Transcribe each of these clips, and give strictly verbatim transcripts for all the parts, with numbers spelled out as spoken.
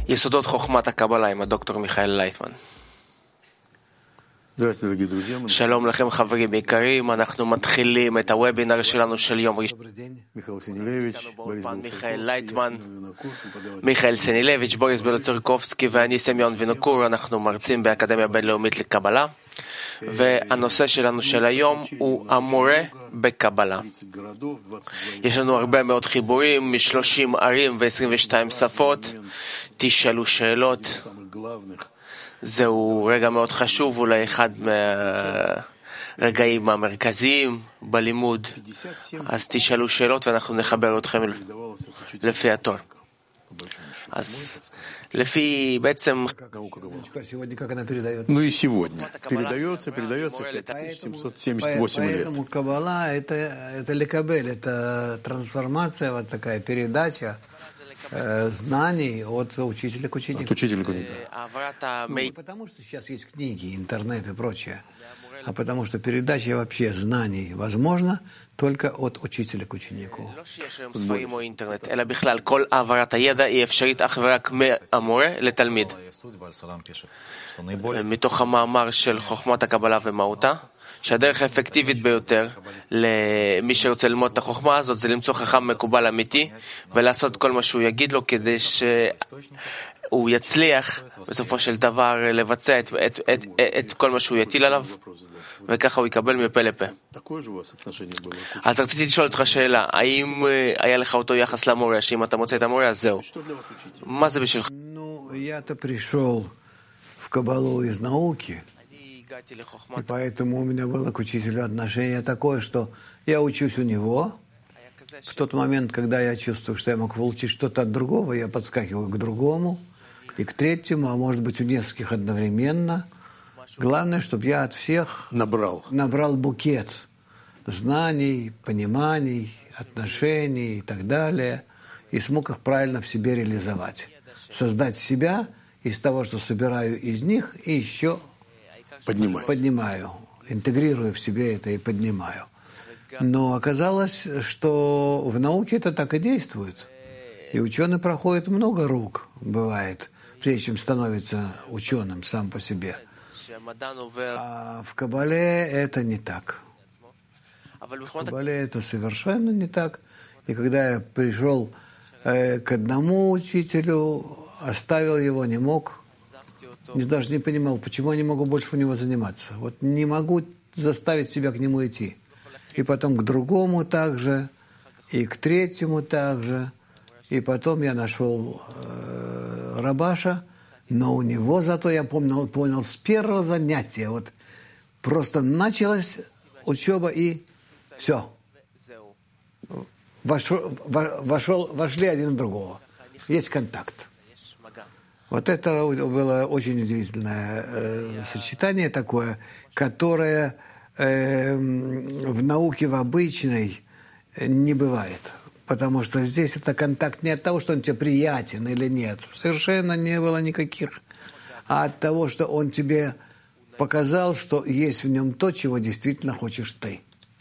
יסודות חוכמת הקבלה עם הדוקטור מיכאל לייטמן. שלום לכם חברים יקרים, אנחנו מתחילים את הוובינר שלנו של יום ראשון. מיכאל לייטמן, מיכאל סנילביץ', בוריס בלוצרקובסקי ואני סמיון וינוקור, אנחנו מרצים באקדמיה בינלאומית לקבלה, והנושא שלנו של היום הוא המורה בקבלה. יש לנו הרבה מאוד חיבורים מ-שלושים ערים ו-עשרים ושתיים שפות. תשאלו שאלות, זהו רגע מאוד חשוב, אולי אחד מהרגעים המרכזיים בלימוד. אז תשאלו שאלות ואנחנו נחבר אתכם לפי התור. אז לפי בעצם Ну и сегодня передается, передается пять тысяч семьсот семьдесят восемь лет. Поэтому Каббала это, это лекабель, это трансформация, вот такая передача э, знаний от учителя к ученику. От учителя к ученику. Ну, не потому что сейчас есть книги, интернет и прочее, а потому что передача вообще знаний возможна только от учителя к ученику. ספרים או אינטרנט, אלא בכלל כל העברת הידע היא אפשרית אך ורק מהמורה לתלמיד. מתוך המאמר של חוכמת הקבלה ומהותה, שהדרך האפקטיבית ביותר למי שרוצה ללמוד את החוכמה הזאת זה למצוא חכם מקובל אמיתי ולעשות כל מה שהוא יגיד לו כדי שהוא יצליח בסופו של דבר לבצע את, את, את, את כל מה שהוא יטיל עליו, וככה הוא יקבל מפה לפה. אז רציתי לשאול אותך שאלה, האם היה לך אותו יחס למורה, שאם אתה מוצא את המורה אז זהו, מה זה בשבילך? Ну, я-то пришел в Каббалу из науки, и поэтому у меня было к учителю отношение такое, что я учусь у него. В тот момент, когда я чувствую, что я мог получить что-то от другого, я подскакиваю к другому и к третьему, а может быть у нескольких одновременно. Главное, чтобы я от всех набрал, набрал букет знаний, пониманий, отношений и так далее, и смог их правильно в себе реализовать. Создать себя из того, что собираю из них, и еще поднимаю, поднимаю, интегрирую в себе это и поднимаю. Но оказалось, что в науке это так и действует. И ученый проходит много рук, бывает, прежде чем становится ученым сам по себе. А в Каббале это не так. В Каббале это совершенно не так. И когда я пришел э, к одному учителю, оставил его, не мог, не, даже не понимал, почему я не могу больше у него заниматься. Вот не могу заставить себя к нему идти. И потом к другому также, и к третьему также. И потом я нашел э, Рабаша, но у него зато я помнил, понял с первого занятия. Вот просто началась учеба и все. Вошел, вошел, вошли один в другого. Есть контакт. Вот это было очень удивительное э, сочетание такое, которое э, в науке в обычной не бывает. Потому что здесь это контакт не от того, что он тебе приятен или нет. Совершенно не было никаких. А от того, что он тебе показал, что есть в нем то, чего действительно хочешь ты.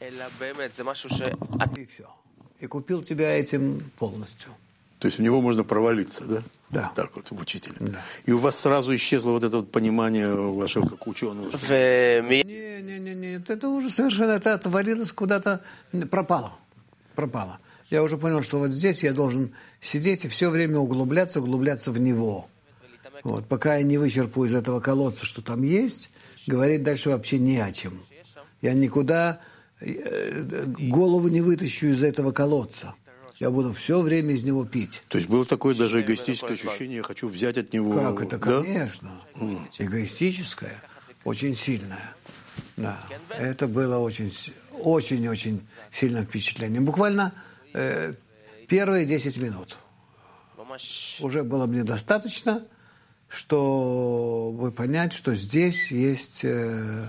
И все. И купил тебя этим полностью. То есть в него можно провалиться, да? Да. Так вот, в учителя. Да. И у вас сразу исчезло вот это вот понимание вашего как ученого. Что... Не, не, не, не, это уже совершенно это отвалилось куда-то, пропало, пропало. Я уже понял, что вот здесь я должен сидеть и все время углубляться, углубляться в него. Вот, пока я не вычерпаю из этого колодца, что там есть, говорить дальше вообще не о чем. Я никуда голову не вытащу из этого колодца. Я буду все время из него пить. То есть было такое даже эгоистическое ощущение, я хочу взять от него... Как это? Да? Конечно. Mm. Эгоистическое, очень сильное. Да. Это было очень, очень-очень сильное впечатление. Буквально э, первые десять минут. Уже было мне достаточно, чтобы понять, что здесь есть э,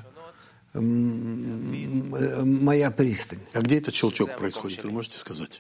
моя пристань. А где этот щелчок происходит, вы можете сказать?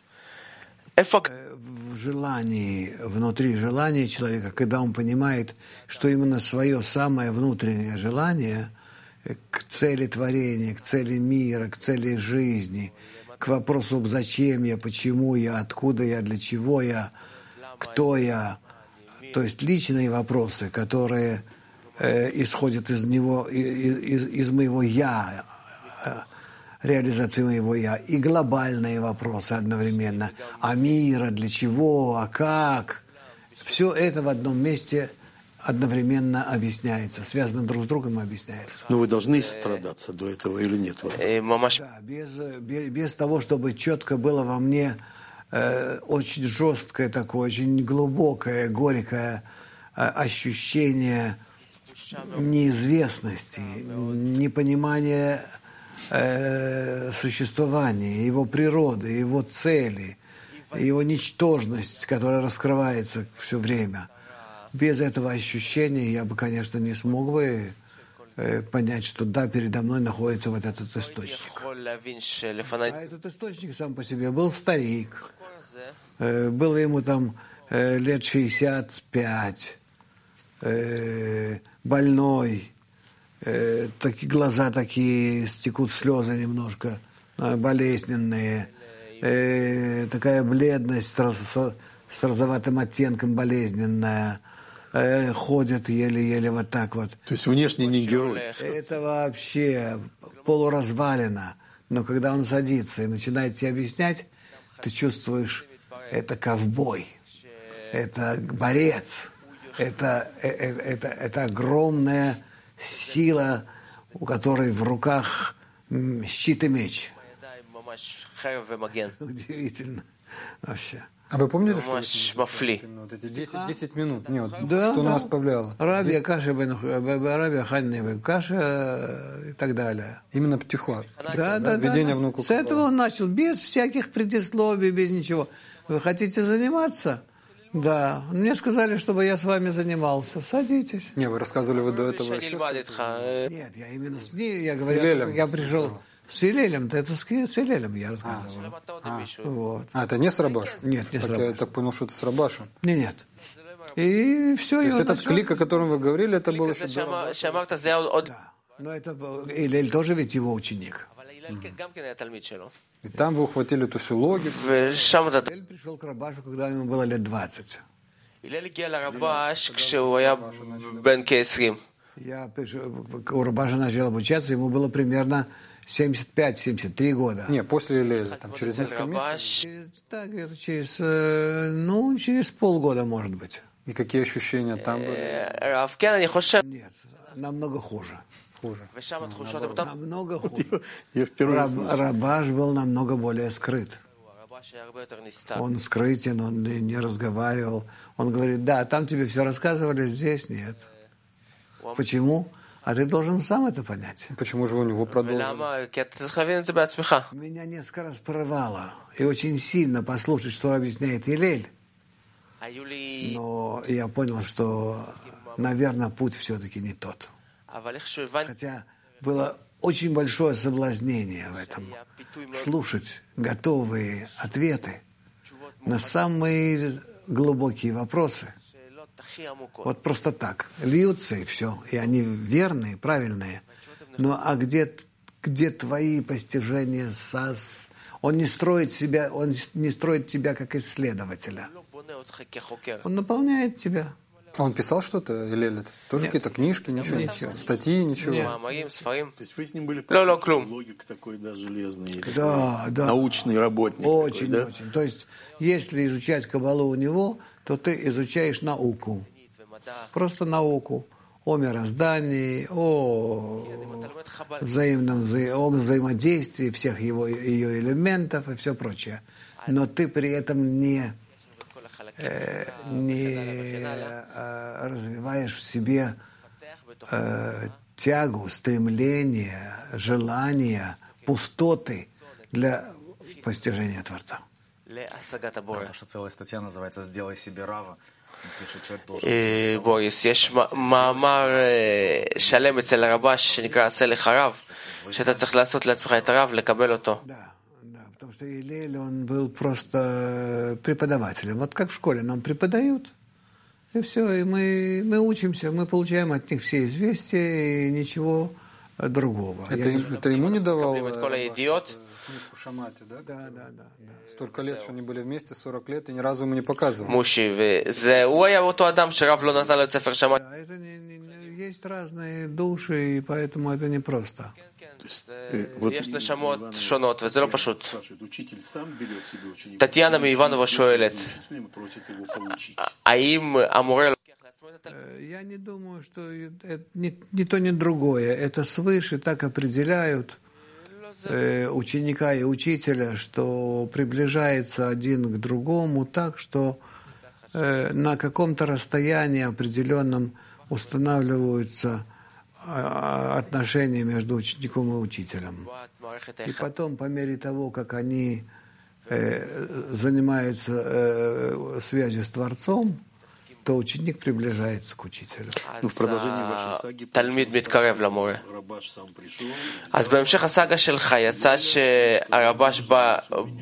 В желании, внутри желания человека, когда он понимает, что именно свое самое внутреннее желание к цели творения, к цели мира, к цели жизни, к вопросу «зачем я?», «почему я?», «откуда я?», «для чего я?», «кто я?», то есть личные вопросы, которые э, исходят из него, из, из моего «я», э, реализации моего «я», и глобальные вопросы одновременно. А мира, для чего, а как? Все это в одном месте одновременно объясняется, связано друг с другом и объясняется. Но вы должны страдаться до этого или нет? Да, без, без, без того, чтобы четко было во мне э, очень жесткое такое, очень глубокое, горькое э, ощущение неизвестности, непонимания э, существования, его природы, его цели, его ничтожность, которая раскрывается все время. Без этого ощущения я бы, конечно, не смог бы э, понять, что да, передо мной находится вот этот источник. А этот источник сам по себе был старик. Э, было ему там э, лет шестьдесят пять, э, больной, э, такие глаза такие, стекут слезы немножко, э, болезненные, э, такая бледность с, роз, с розоватым оттенком болезненная. Ходят еле-еле вот так вот. То есть внешне не герой. Это вообще полуразвалено. Но когда он садится и начинает тебе объяснять, ты чувствуешь, это ковбой, это борец, это, это, это, это огромная сила, у которой в руках щит и меч. Удивительно вообще. А вы помните, что вот эти десять минут, нет, да, что да. нас повлияло? Раби Каша бен Раби Ханни бен Каша и так далее. Именно птиха. Да, да, Введение да. внуку. С этого он начал, без всяких предисловий, без ничего. Вы хотите заниматься? Да. Мне сказали, чтобы я с вами занимался. Садитесь. Не, вы рассказывали вы до этого еще. Нет, я именно с ней, я говорю, я пришел. С Илелем, это с Илелем я рассказывал. А, вот. а это не с Рабашем? Нет, не с так Рабашем. Я так понял, что это с Рабашем. Нет, нет. И все. То есть этот начал... клик, о котором вы говорили, это был еще до Рабаша? Да. Но это был... Илель тоже ведь его ученик. Mm. И там вы ухватили эту всю логику. Илель пришел к Рабашу, когда ему было лет двадцать. Я у Рабаша начал обучаться, ему было примерно семьдесят пять — семьдесят три года. Не, после Илеля, там через несколько месяцев? Через, так, это через, ну, через полгода, может быть. И какие ощущения там были? Нет, намного хуже. Хуже. Намного хуже. Я впервые Раб, Рабаш был намного более скрыт. Он скрытен, он не, не разговаривал. Он говорит, да, там тебе все рассказывали, здесь нет. Почему? А ты должен сам это понять. Почему же у него продолжили? Меня несколько раз прорвало. И очень сильно послушать, что объясняет Илель. Но я понял, что, наверное, путь все-таки не тот. Хотя было очень большое соблазнение в этом. Слушать готовые ответы на самые глубокие вопросы. Вот просто так. Льются и все. И они верные, правильные. Ну а где, где твои постижения? Сос... Он не строит себя, он не строит тебя как исследователя. Он наполняет тебя. А он писал что-то, Илель? Тоже Нет. какие-то книжки, ничего? Ничего. Статьи, ничего? Нет. То есть вы с ним были логик такой, да, железный, Да, да. научный работник. Очень, такой, да? очень. То есть, если изучать Каббалу у него, то ты изучаешь науку. Просто науку. О мироздании, о взаимном вза... о взаимодействии всех его, ее элементов и все прочее. Но ты при этом не, э, не э, развиваешь в себе э, тягу, стремление, желание, пустоты для постижения Творца. Наша целая статья называется «Сделай себе рава». בוריס, יש מאמר שלם אצל הרבש שנקרא עשה לך רב, שאתה צריך לעשות לעצמך את הרב, לקבל אותו. Да, да, потому что Илель, он был просто преподавателем. Вот как в школе нам преподают, и все, и мы, мы учимся, мы получаем от них все известия и ничего другого. Это, Я... это ему не давал? Книжку Шамати, да? Да, да, да, да. Столько лет, что они были вместе, сорок лет, и ни разу ему не показывал. מושי, וזה, הוא היה אותו אדם שרב לא נתן לו את ספר שמע. Да, это не, не- не- есть разные души, и поэтому это непросто. יש נשמות שונות, וזה לא פשוט. Спрашивает, учитель сам берет себе ученика? טטיאנה מאיוונובה שואלת, Учителям и просит его получить. האם המורה לוקח לעצמו את התלמיד? Э, Я не думаю, что это ни, ни то, ни другое. Это свыше так определяют э, ученика и учителя, что приближается один к другому так, что э, на каком-то расстоянии определенном устанавливаются а, отношения между учеником и учителем. И потом, по мере того, как они э, занимаются э, связью с Творцом, то ученик приближается к учителю. Ну, в продолжении вашей саги תלמיד מתקרב למורה. Рабаш сам пришел. אז בהמשך הסאגה שלך יצא שהרבש בא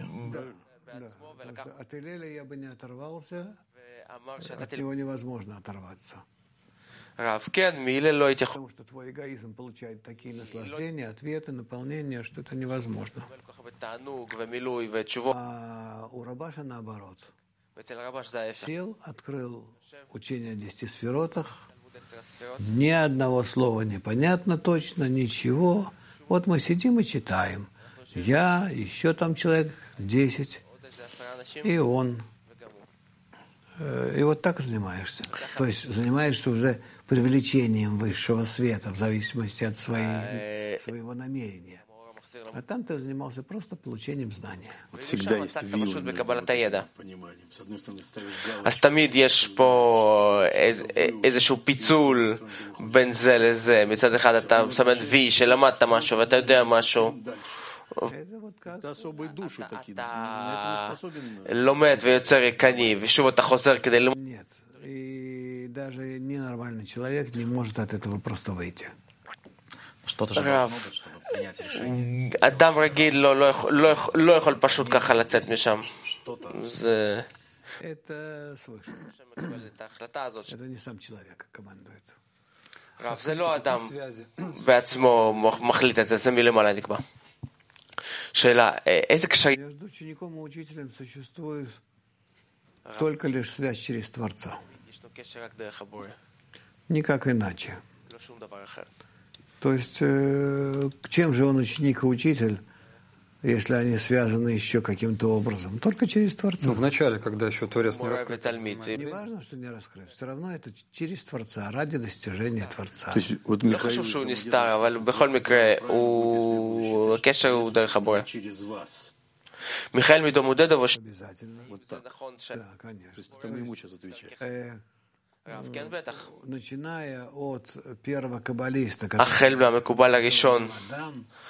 От Илеля я бы не оторвался, ואמר שאתה от него невозможно оторваться. רב, כן, מהלל לא התייחס Потому что твой эгоизм получает такие наслаждения, ответы, наполнения, что это невозможно. כל כך בתענוג ומילוי ותשובות. А у Рабаша наоборот. ואצל הרבש זה ההפך. Сел, открыл учение о десяти сферотах, ни одного слова непонятно точно, ничего. Вот мы сидим и читаем. Я, еще там человек десять, и он. Э, И вот так занимаешься. То есть занимаешься уже привлечением высшего света в зависимости от своей, своего намерения. А там ты занимался просто получением знания. Вот всегда есть вилла פשוט между בקבלת הידע. пониманием. С одной стороны, ставишь галочку. אז תמיד יש פה איז- איזשהו פיצול בין זה לזה. מצד אחד אתה מסמן וי שלמדת משהו ואתה יודע משהו, Это вот как Это особые души такие. אתה На это не способен. לומד ויוצר ריקני, ושוב אתה חוזר כדי ללמוד. нет. И даже ненормальный человек не может от этого просто выйти. Что-то же Рав. должно быть, чтобы принять решение. אדם רגיל לא, לא, יכול- לא, יכול- לא יכול פשוט ככה לצאת משם. Что-то. זה... Это свыше. שמקבל את ההחלטה הזאת. Это не сам человек командует. רב, זה לא אדם Связи. בעצמו מחליט את זה, זה מלמעלה נקבע. שאלה, איזה קשרים Между учеником и учителем существует только лишь связь через Творца. ישנו קשר רק דרך הבורא, Никак иначе. לא שום דבר אחר. То есть, э, чем же он ученик и учитель, если они связаны еще каким-то образом? Только через Творца. Ну, в начале, когда еще Творец не מורה раскрыл. ותלמיד. Не важно, что не раскрыт. Все равно это через Творца, ради достижения Творца. То есть вот לא Михаил חשוב שהוא נסתר, אבל בכל מקרה, הוא- הקשר הוא דרך הבורא. через вас. מיכאל מדומודדוב, Обязательно. זה נכון ש... Да, конечно. Это мы ему сейчас отвечаем. Э, רב, כן בטח. начиная от первого каббалиста, который החל מהמקובל הראשון, Адам,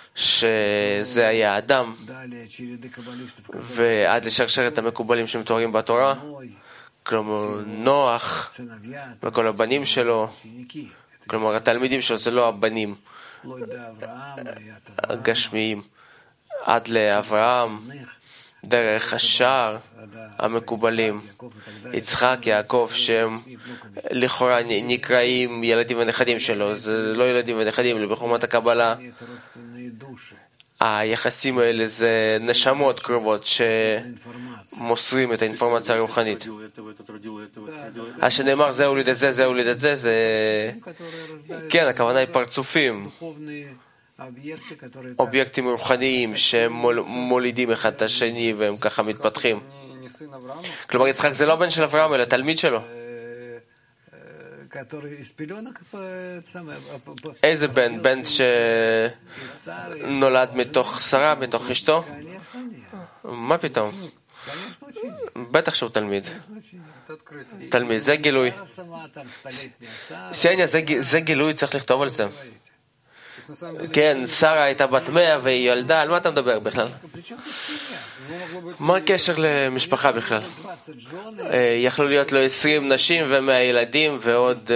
שזה היה אדם, далее череды каббалистов, которые ועד לשרשרת המקובלים שמתוארים בתורה, Ной, כלומר נוח сыновья, וכל הבנים שלו, ученики, это כלומר התלמידים שלו זה לא הבנים вплоть до Авраама и от Авраама, הגשמיים, עד לאברהם, דרך השאר המקובלים, יצחק, יעקב, שהם לכאורה נקראים ילדים ונכדים שלו, זה לא ילדים ונכדים, בחוכמת הקבלה это родственные души, היחסים האלה זה נשמות קרובות שמוסרים את האינפורמציה הרוחנית. Родил этого, этот родил этого, этот родил этого. אז שנאמר זה הוליד את זה, זה הוליד את זה, זה... которые рождают כן, הכוונה היא פרצופים, духовные объекты, которые так אובייקטים רוחניים שהם מול- מולידים אחד את השני והם ככה מתפתחים. Не, не сын Авраама. כלומר יצחק זה לא בן של אברהם אלא תלמיד שלו. э, э, которые из пеленок по- это самое, по- по- איזה בן? בן из Сары. שנולד מתוך שרה, מתוך אשתו? Конечно, нет. מה פתאום? Конечно, ученик. בטח שהוא תלמיד. Это открытие. תלמיד, זה גילוי. Сара сама там столетняя Сара. סייניה, זה ג- זה גילוי, צריך לכתוב על זה. То есть, на самом деле, כן, שרה הייתה בת מאה והיא ילדה, על מה אתה מדבר בכלל? Причем тут семья? его могло быть מה הקשר למשפחה בכלל? двадцать жены, אה, יכלו להיות לו עשרים נשים ומאה ילדים ועוד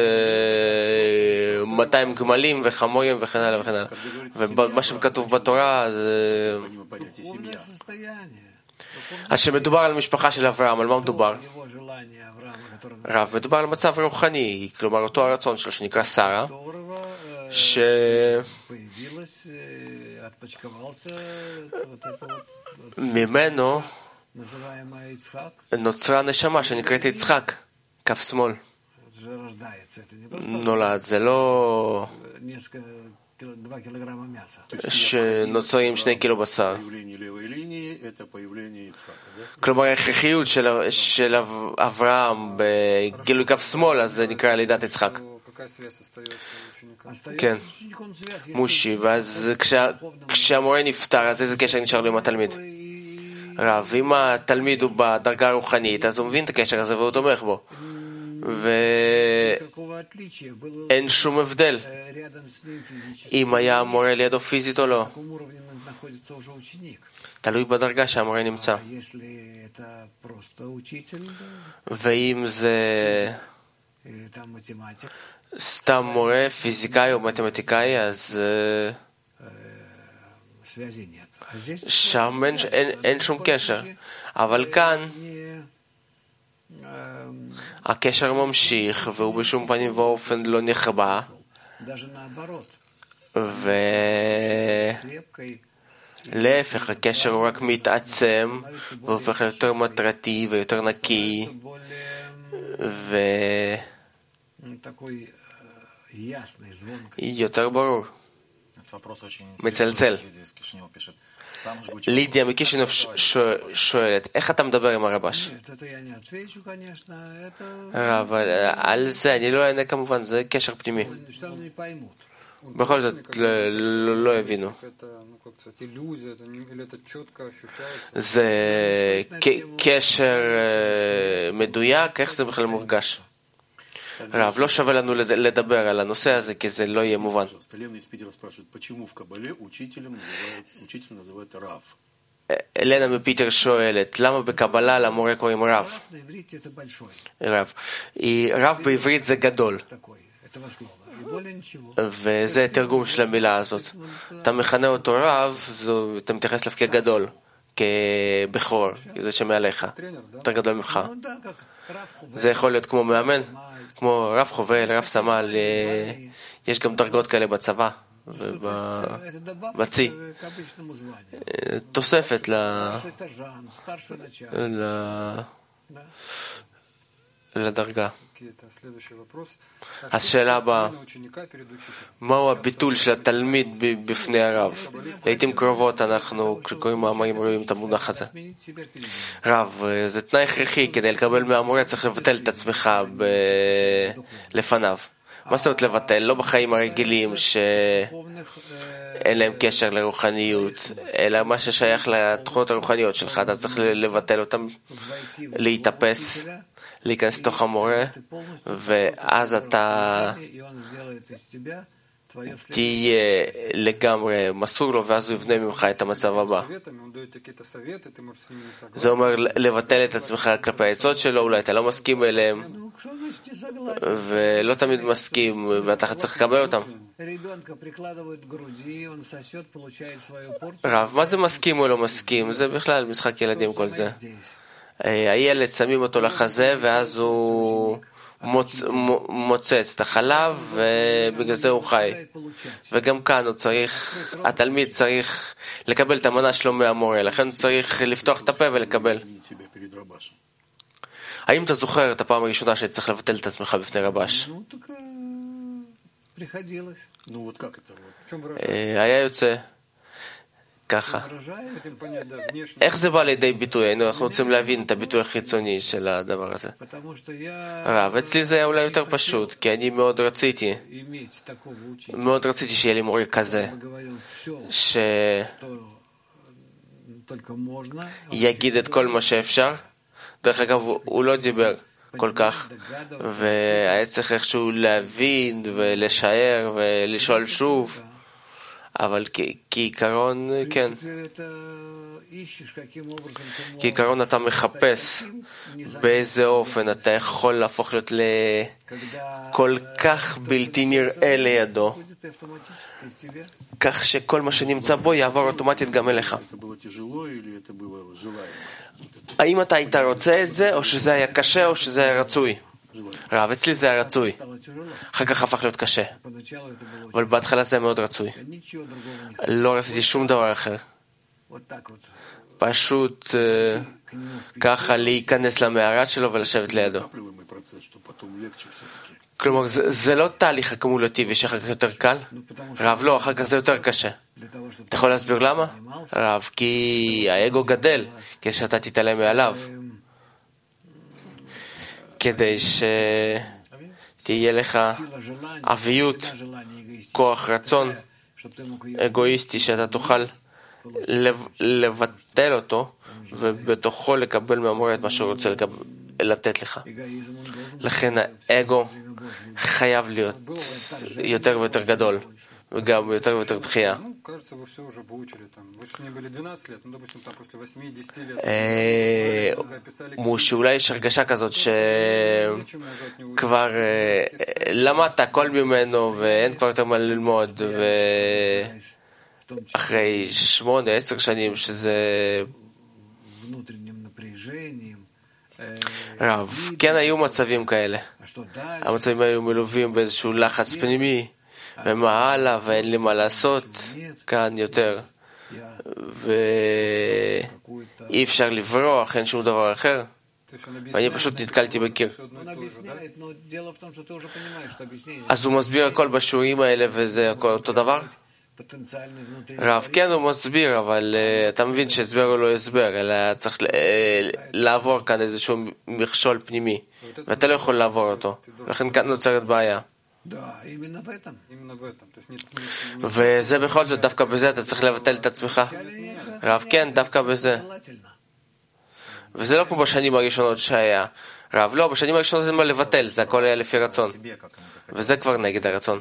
אה, מאתיים גמלים וחמורים וכן הלאה וכן הלאה. ומה שכתוב בתורה זה Помимо понятия полное семья. состояние. אז שמדובר על משפחה של אברהם, על מה מדובר? רב, מדובר על מצב רוחני, כלומר אותו הרצון שלו שנקרא שרה, שממנו נוצרה נשמה שנקראת יצחק, כף שמאל. נולד, זה לא שנוצרים שני קילו בשר. כלומר, ההכרחיות של אברהם בגילוי כף שמאל, אז זה נקרא לידת יצחק. כן, מושי. ואז כשהמורה נפטר, אז איזה קשר נשאר לו עם התלמיד? רב, אם התלמיד הוא בדרגה הרוחנית, אז הוא מבין את הקשר הזה והוא תומך בו. ואין שום הבדל אם היה המורה לידו פיזית או לא. תלוי בדרגה שהמורה נמצא. ואם זה סתם מורה, פיזיקאי או מתמטיקאי, אז שם אין, אין, אין שום קשר. אבל כאן הקשר ממשיך, והוא בשום פנים ואופן לא נחבא, ולהפך, הקשר הוא רק מתעצם, והופך ליותר מטרתי ויותר נקי, ויותר ברור, מצלצל. לידיה מקישינוב שואלת, איך אתה מדבר עם הרבש? אבל על זה אני לא אענה כמובן, זה קשר פנימי. בכל זאת לא הבינו. זה קשר מדויק, איך זה בכלל מורגש? רב, לא שווה לנו לדבר על הנושא הזה, כי זה לא יהיה מובן. אלנה מפיטר שואלת, למה בקבלה למורה קוראים רב? רב. רב בעברית זה גדול. וזה תרגום של המילה הזאת. אתה מכנה אותו רב, אתה מתייחס אליו כגדול, כבכור, זה שמעליך, יותר גדול ממך. זה יכול להיות כמו מאמן, כמו רב חובל, רב סמל, יש גם דרגות כאלה בצבא ובצי. תוספת לדרגה. השאלה הבאה, מהו הביטול של התלמיד בפני הרב? לעתים קרובות אנחנו, כשקוראים מאמרים, רואים את המונח הזה. רב, זה תנאי הכרחי, כדי לקבל מהמורה צריך לבטל את עצמך לפניו. מה זאת אומרת לבטל? לא בחיים הרגילים שאין להם קשר לרוחניות, אלא מה ששייך לתכונות הרוחניות שלך, אתה צריך לבטל אותם, להתאפס, להיכנס לתוך המורה, ואז אתה תהיה לגמרי מסור לו, ואז הוא יבנה ממך את המצב הבא. זה אומר לבטל את עצמך כלפי העצות שלו, אולי אתה לא מסכים אליהם, ולא תמיד מסכים, ואתה צריך לקבל אותם. רב, מה זה מסכים או לא מסכים? זה בכלל משחק ילדים כל זה. הילד שמים אותו לחזה, ואז הוא מוצ... מוצץ את החלב, ובגלל זה הוא חי. וגם כאן הוא צריך, התלמיד צריך לקבל את המנה שלו מהמורה, לכן הוא צריך לפתוח את הפה ולקבל. האם אתה זוכר את הפעם הראשונה שצריך לבטל את עצמך בפני רבש? היה יוצא ככה. איך זה בא לידי ביטוי? אנחנו רוצים להבין את הביטוי החיצוני של הדבר הזה. רב, אצלי זה היה אולי יותר פשוט, כי אני מאוד רציתי, מאוד רציתי שיהיה לי מורה כזה, שיגיד את כל מה שאפשר. דרך אגב, הוא לא דיבר כל כך, והיה צריך איכשהו להבין ולשער ולשאול שוב. אבל כעיקרון, כן. כעיקרון אתה מחפש באיזה אופן אתה יכול להפוך להיות לכל כך בלתי נראה לידו, כך שכל מה שנמצא בו יעבור אוטומטית גם אליך. האם אתה היית רוצה את זה, או שזה היה קשה, או שזה היה רצוי? רב, אצלי זה היה רצוי. אחר כך הפך להיות קשה. אבל בהתחלה זה היה מאוד רצוי. לא רציתי שום דבר אחר. פשוט ככה להיכנס למערה שלו ולשבת לידו. כלומר, זה, זה לא תהליך אקומולטיבי שאחר כך יותר קל? רב, לא, אחר כך זה יותר קשה. אתה יכול להסביר למה? רב, כי האגו גדל, כשאתה תתעלם מעליו. כדי שתהיה לך אביות, כוח רצון אגואיסטי, שאתה תוכל לבטל אותו, ובתוכו לקבל מהמורה את מה שהוא רוצה לתת לך. לכן האגו חייב להיות יותר ויותר גדול, וגם יותר ויותר דחייה. שאולי יש הרגשה כזאת שכבר למדת הכל ממנו ואין כבר יותר מה ללמוד, ואחרי שמונה, עשר שנים שזה רב, כן היו מצבים כאלה. המצבים היו מלווים באיזשהו לחץ פנימי, ומה הלאה, ואין לי מה לעשות כאן יותר, ואי אפשר לברוח, אין שום דבר אחר, ואני פשוט נתקלתי בקיר. אז הוא מסביר הכל בשיעורים האלה, וזה הכל אותו דבר? רב, כן הוא מסביר, אבל uh, אתה מבין שהסבר הוא לא הסבר, אלא צריך uh, לעבור כאן איזשהו מכשול פנימי, ואתה לא יכול לעבור אותו, לכן כאן נוצרת בעיה. וזה בכל זאת, דווקא בזה אתה צריך לבטל את עצמך. רב, כן, דווקא בזה. וזה לא כמו בשנים הראשונות שהיה. רב, לא, בשנים הראשונות זה מה לבטל, זה הכל היה לפי רצון. וזה כבר נגד הרצון.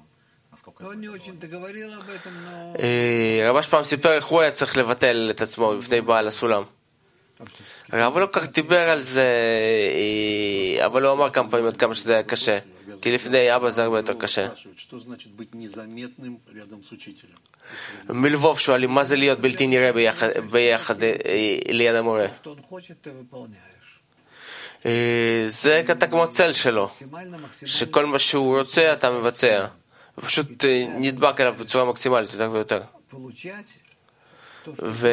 רבש פעם סיפר איך הוא היה צריך לבטל את עצמו בפני בעל הסולם. אבל לא כך דיבר על זה, אבל הוא אמר כמה פעמים עד כמה שזה היה קשה, כי לפני אבא זה הרבה יותר קשה. מלבוב שואלים מה זה להיות בלתי נראה ביחד, ביחד ליד המורה. זה אתה כמו צל שלו, שכל מה שהוא רוצה אתה מבצע, ופשוט נדבק אליו בצורה מקסימלית יותר ויותר. ו...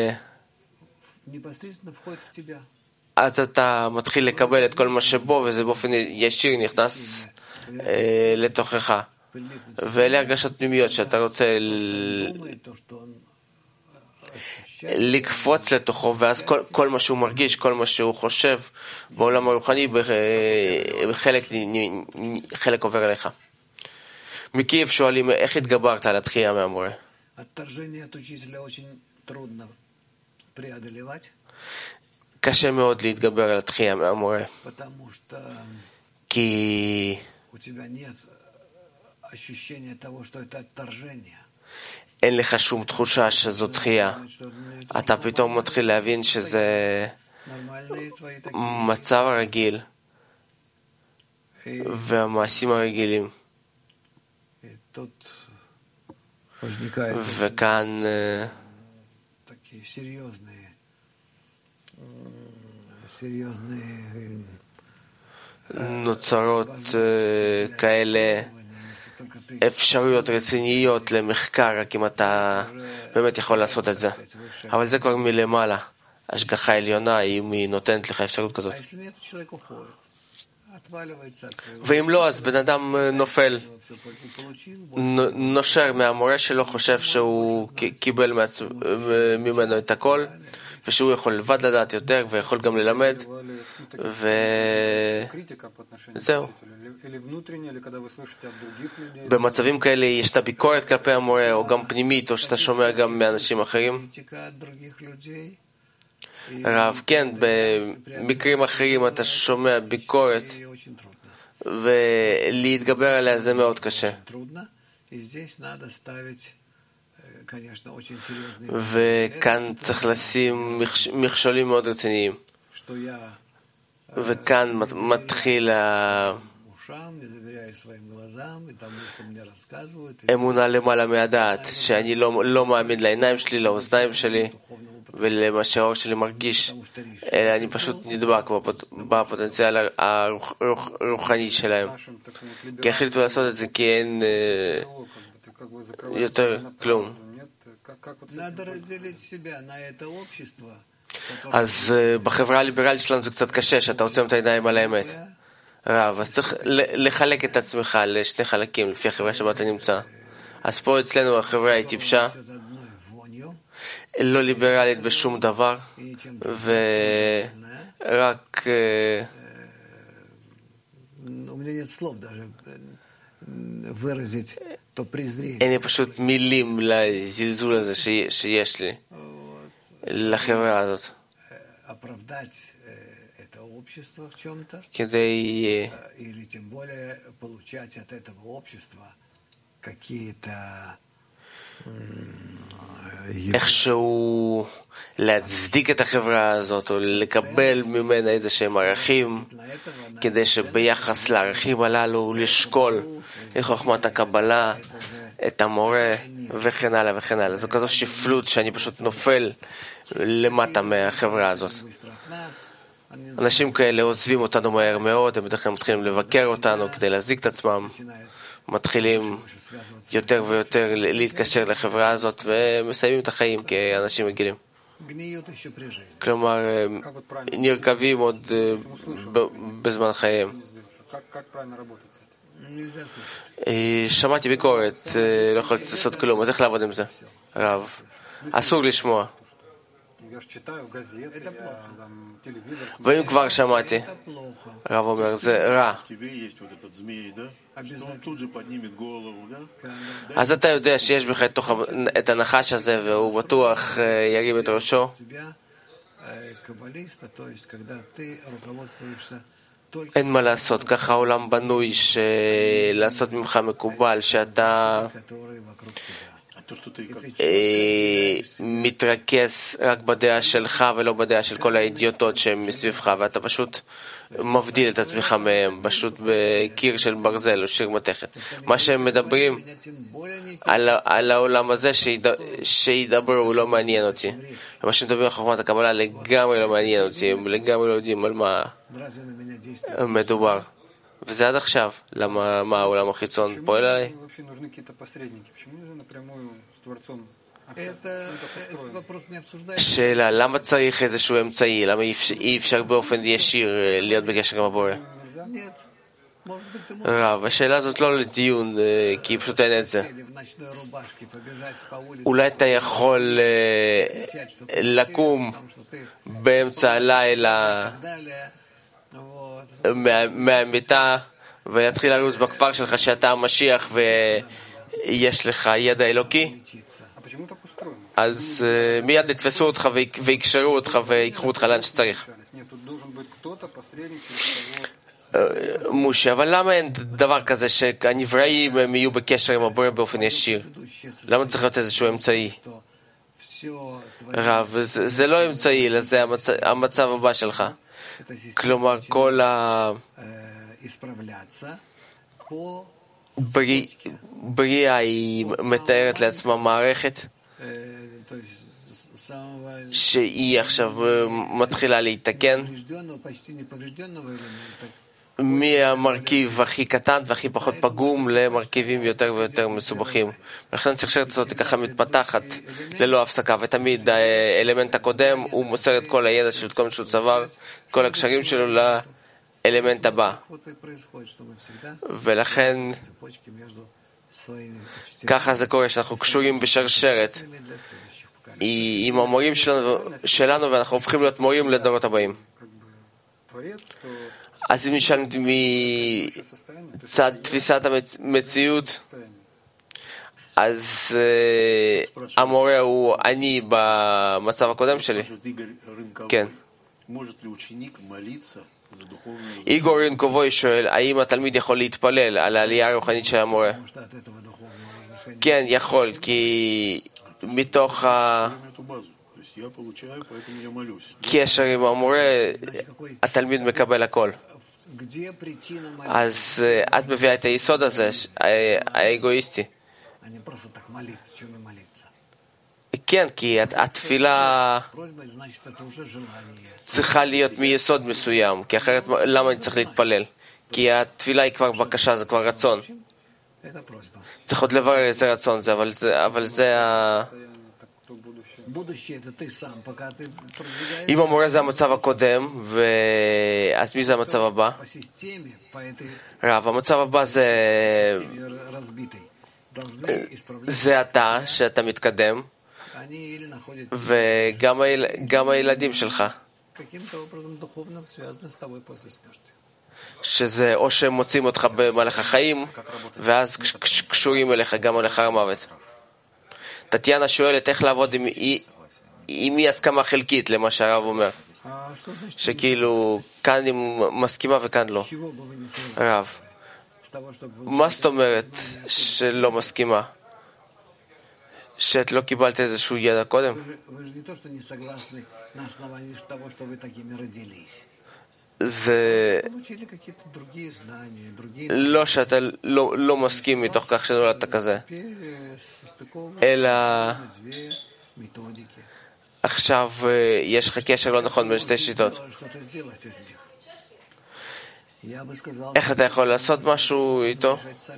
אז אתה מתחיל לקבל את כל מה שבו, וזה באופן ישיר נכנס אה, לתוכך. ואלה הרגשות פנימיות שאתה רוצה ל... לקפוץ לתוכו, ואז כל, כל מה שהוא מרגיש, כל מה שהוא חושב בעולם הרוחני, בחלק חלק עובר אליך. מקייב שואלים, איך התגברת על התחייה מהמורה? קשה מאוד להתגבר על התחייה מהמורה, כי אין לך שום תחושה שזו תחייה. אתה פתאום מתחיל להבין שזה מצב הרגיל והמעשים הרגילים, וכאן נוצרות כאלה אפשרויות רציניות למחקר, רק אם אתה באמת יכול לעשות את זה. אבל זה כבר מלמעלה. השגחה עליונה, אם היא נותנת לך אפשרות כזאת. ואם לא, אז בן אדם נופל, נושר מהמורה שלו, חושב שהוא קיבל ממנו את הכל, ושהוא יכול לבד לדעת יותר, ויכול גם ללמד, וזהו. במצבים כאלה יש את הביקורת כלפי המורה, או גם פנימית, או שאתה שומע גם מאנשים אחרים. רב, כן, במקרים אחרים אתה שומע ביקורת, ולהתגבר עליה זה מאוד קשה. וכאן צריך לשים מכשולים מאוד רציניים. וכאן מתחיל אמונה למעלה מהדעת, שאני לא, לא מאמין לעיניים שלי, לאוזניים שלי ולמה שהאור שלי מרגיש, אלא אני פשוט נדבק בפוט, בפוטנציאל הרוחני שלהם. כי החליטו לעשות את זה כי אין אה, יותר כלום. אז uh, בחברה הליברלית שלנו זה קצת קשה, שאתה עוצם את העיניים על האמת. רב, אז צריך לחלק את עצמך לשני חלקים, לפי החברה שבה אתה נמצא. אז פה אצלנו החברה היא טיפשה, לא ליברלית בשום דבר, ורק... אין לי פשוט מילים לזלזול הזה שיש לי לחברה הזאת. כדי איכשהו להצדיק את החברה הזאת או לקבל ממנה איזה שהם ערכים, כדי שביחס לערכים הללו לשקול את חוכמת הקבלה, את המורה וכן הלאה וכן הלאה. זו כזו שפלות שאני פשוט נופל למטה מהחברה הזאת. אנשים כאלה עוזבים אותנו מהר מאוד, הם בדרך כלל מתחילים לבקר אותנו כדי להצדיק את עצמם, מתחילים יותר ויותר להתקשר לחברה הזאת ומסיימים את החיים כאנשים רגילים. כלומר, נרכבים עוד בזמן חייהם. שמעתי ביקורת, לא יכול לעשות כלום, אז איך לעבוד עם זה? רב, אסור לשמוע. ואם כבר שמעתי, רב אומר, זה רע. אז אתה יודע שיש בך את הנחש הזה, והוא בטוח ירים את ראשו. אין מה לעשות, ככה העולם בנוי, לעשות ממך מקובל, שאתה מתרכז רק בדעה שלך ולא בדעה של כל האידיוטות שהם מסביבך, ואתה פשוט מבדיל את עצמך מהם, פשוט בקיר של ברזל או שיר מתכת. מה שהם מדברים על, על העולם הזה שידברו הוא לא מעניין אותי. מה שהם מדברים על חוכמת הקבלה לגמרי לא מעניין אותי, הם לגמרי לא יודעים על מה מדובר. וזה עד עכשיו. למה, מה העולם החיצון פועל עליי? שאלה, למה צריך איזשהו אמצעי? למה אי אפשר באופן ישיר להיות בקשר עם הבורא? רב, השאלה הזאת לא לדיון, כי פשוט אין את זה. אולי אתה יכול לקום באמצע הלילה מהמיטה ולהתחיל לרוץ בכפר שלך שאתה המשיח ויש לך ידע אלוקי, אז מיד יתפסו אותך ויקשרו אותך ויקחו אותך לאן שצריך. משה, אבל למה אין דבר כזה שהנבראים הם יהיו בקשר עם הבורא באופן ישיר? למה צריך להיות איזשהו אמצעי? רב, זה, זה לא אמצעי, אלא זה המצ... המצב הבא שלך. כלומר, כל הבריאה היא מתארת לעצמה מערכת שהיא עכשיו מתחילה להתקן מהמרכיב הכי קטן והכי פחות פגום למרכיבים יותר ויותר מסובכים. ולכן השרשרת הזאת ככה מתפתחת ללא הפסקה, ותמיד האלמנט הקודם הוא מוסר את כל הידע של כל מה שהוא צבר, כל הקשרים שלו לאלמנט הבא. ולכן ככה זה קורה, שאנחנו קשורים בשרשרת עם המורים שלנו, שלנו ואנחנו הופכים להיות מורים לדורות הבאים. אז אם נשאלנו מצד תפיסת המציאות, אז המורה הוא אני במצב הקודם שלי. כן. איגור רינקובוי שואל, האם התלמיד יכול להתפלל על העלייה הרוחנית של המורה? כן, יכול, כי מתוך הקשר עם המורה, התלמיד מקבל הכל. אז את מביאה את היסוד הזה, האגואיסטי. כן, כי התפילה צריכה להיות מיסוד מסוים, כי אחרת למה אני צריך להתפלל? כי התפילה היא כבר בקשה, זה כבר רצון. צריך עוד לברר איזה רצון זה, אבל זה, אבל זה ה... אם המורה זה המצב הקודם, אז מי זה המצב הבא? רב, המצב הבא זה... זה אתה, שאתה מתקדם, וגם הילדים שלך. שזה או שהם מוצאים אותך במהלך החיים, ואז קשורים אליך גם לאחר המוות. טטיאנה שואלת איך לעבוד עם, עם אי הסכמה חלקית למה שהרב אומר. שכאילו, כאן אני מסכימה וכאן לא. רב, מה זאת אומרת שלא מסכימה? שאת לא קיבלת איזשהו ידע קודם? זה לא שאתה לא, לא מסכים מתוך כך שנולדת כזה, אלא עכשיו יש לך קשר לא נכון בין שתי שיטות. איך אתה יכול לעשות משהו איתו?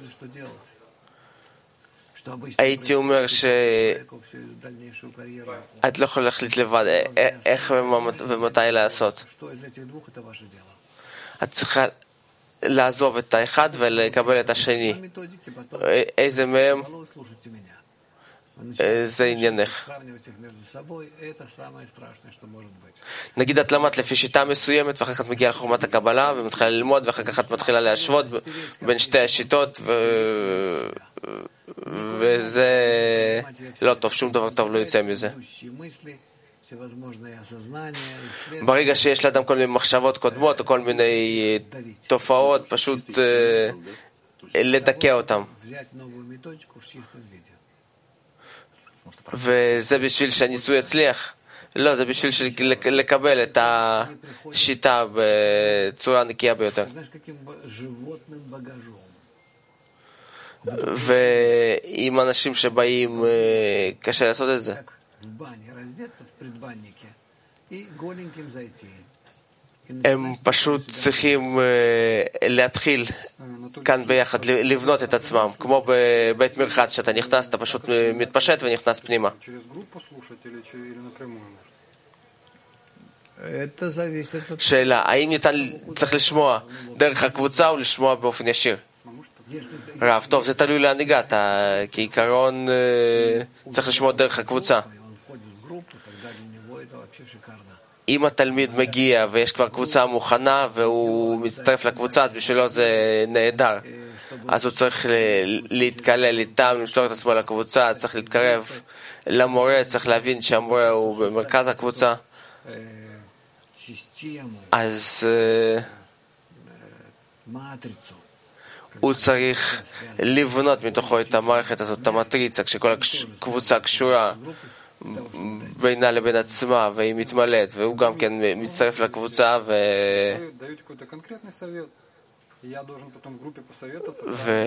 הייתי אומר שאת לא יכולה להחליט לבד איך ומתי לעשות. את צריכה לעזוב את האחד ולקבל את השני. איזה מהם? זה עניינך. נגיד את למדת לפי שיטה מסוימת ואחר כך את מגיעה לחוכמת הקבלה ומתחילה ללמוד ואחר כך את מתחילה להשוות בין שתי השיטות וזה לא טוב, שום דבר טוב לא יוצא מזה. ברגע שיש לאדם כל מיני מחשבות קודמות או כל מיני תופעות, פשוט לדכא אותם. וזה בשביל שהניסוי יצליח? לא, זה בשביל לקבל את השיטה בצורה נקייה ביותר. ועם אנשים שבאים קשה לעשות את זה. הם פשוט צריכים להתחיל כאן ביחד, לבנות את עצמם, כמו בבית מרחץ, שאתה נכנס, אתה פשוט מתפשט ונכנס פנימה. שאלה, האם ניתן, צריך לשמוע דרך הקבוצה או לשמוע באופן ישיר? רב, טוב, זה תלוי לאן הגעת, כי עיקרון צריך לשמוע דרך הקבוצה. אם התלמיד מגיע ויש כבר קבוצה מוכנה והוא מצטרף לקבוצה, אז בשבילו זה נהדר. אז הוא צריך להתקלל איתם, למסור את עצמו לקבוצה, צריך להתקרב למורה, צריך להבין שהמורה הוא במרכז הקבוצה. אז הוא צריך לבנות מתוכו את המערכת הזאת, את המטריצה, כשכל הקבוצה קשורה בינה לבין עצמה, והיא מתמלאת, והוא גם כן מצטרף לקבוצה, ו... ו...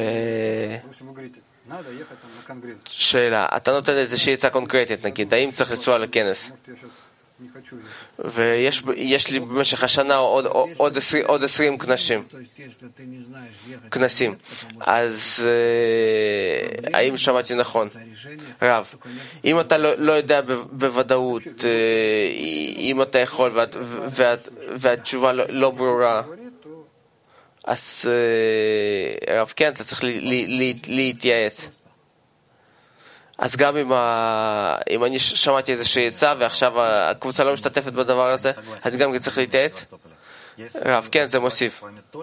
שאלה, אתה נותן איזושהי עצה קונקרטית, נגיד, האם צריך לנסוע לכנס? ויש לי במשך השנה עוד, עוד, עשרים, עוד עשרים כנסים. כנסים. אז אה, האם שמעתי נכון? רב, אם אתה לא, לא יודע בוודאות, אה, אם אתה יכול ואת, ואת, והתשובה לא, לא ברורה, אז אה, רב, כן, אתה צריך לי, לי, לי, להתייעץ. אז גם אם, ה... אם אני שמעתי איזושהי עצה ועכשיו הקבוצה לא משתתפת בדבר הזה, אז גם צריך להתייעץ? רב, כן, זה מוסיף.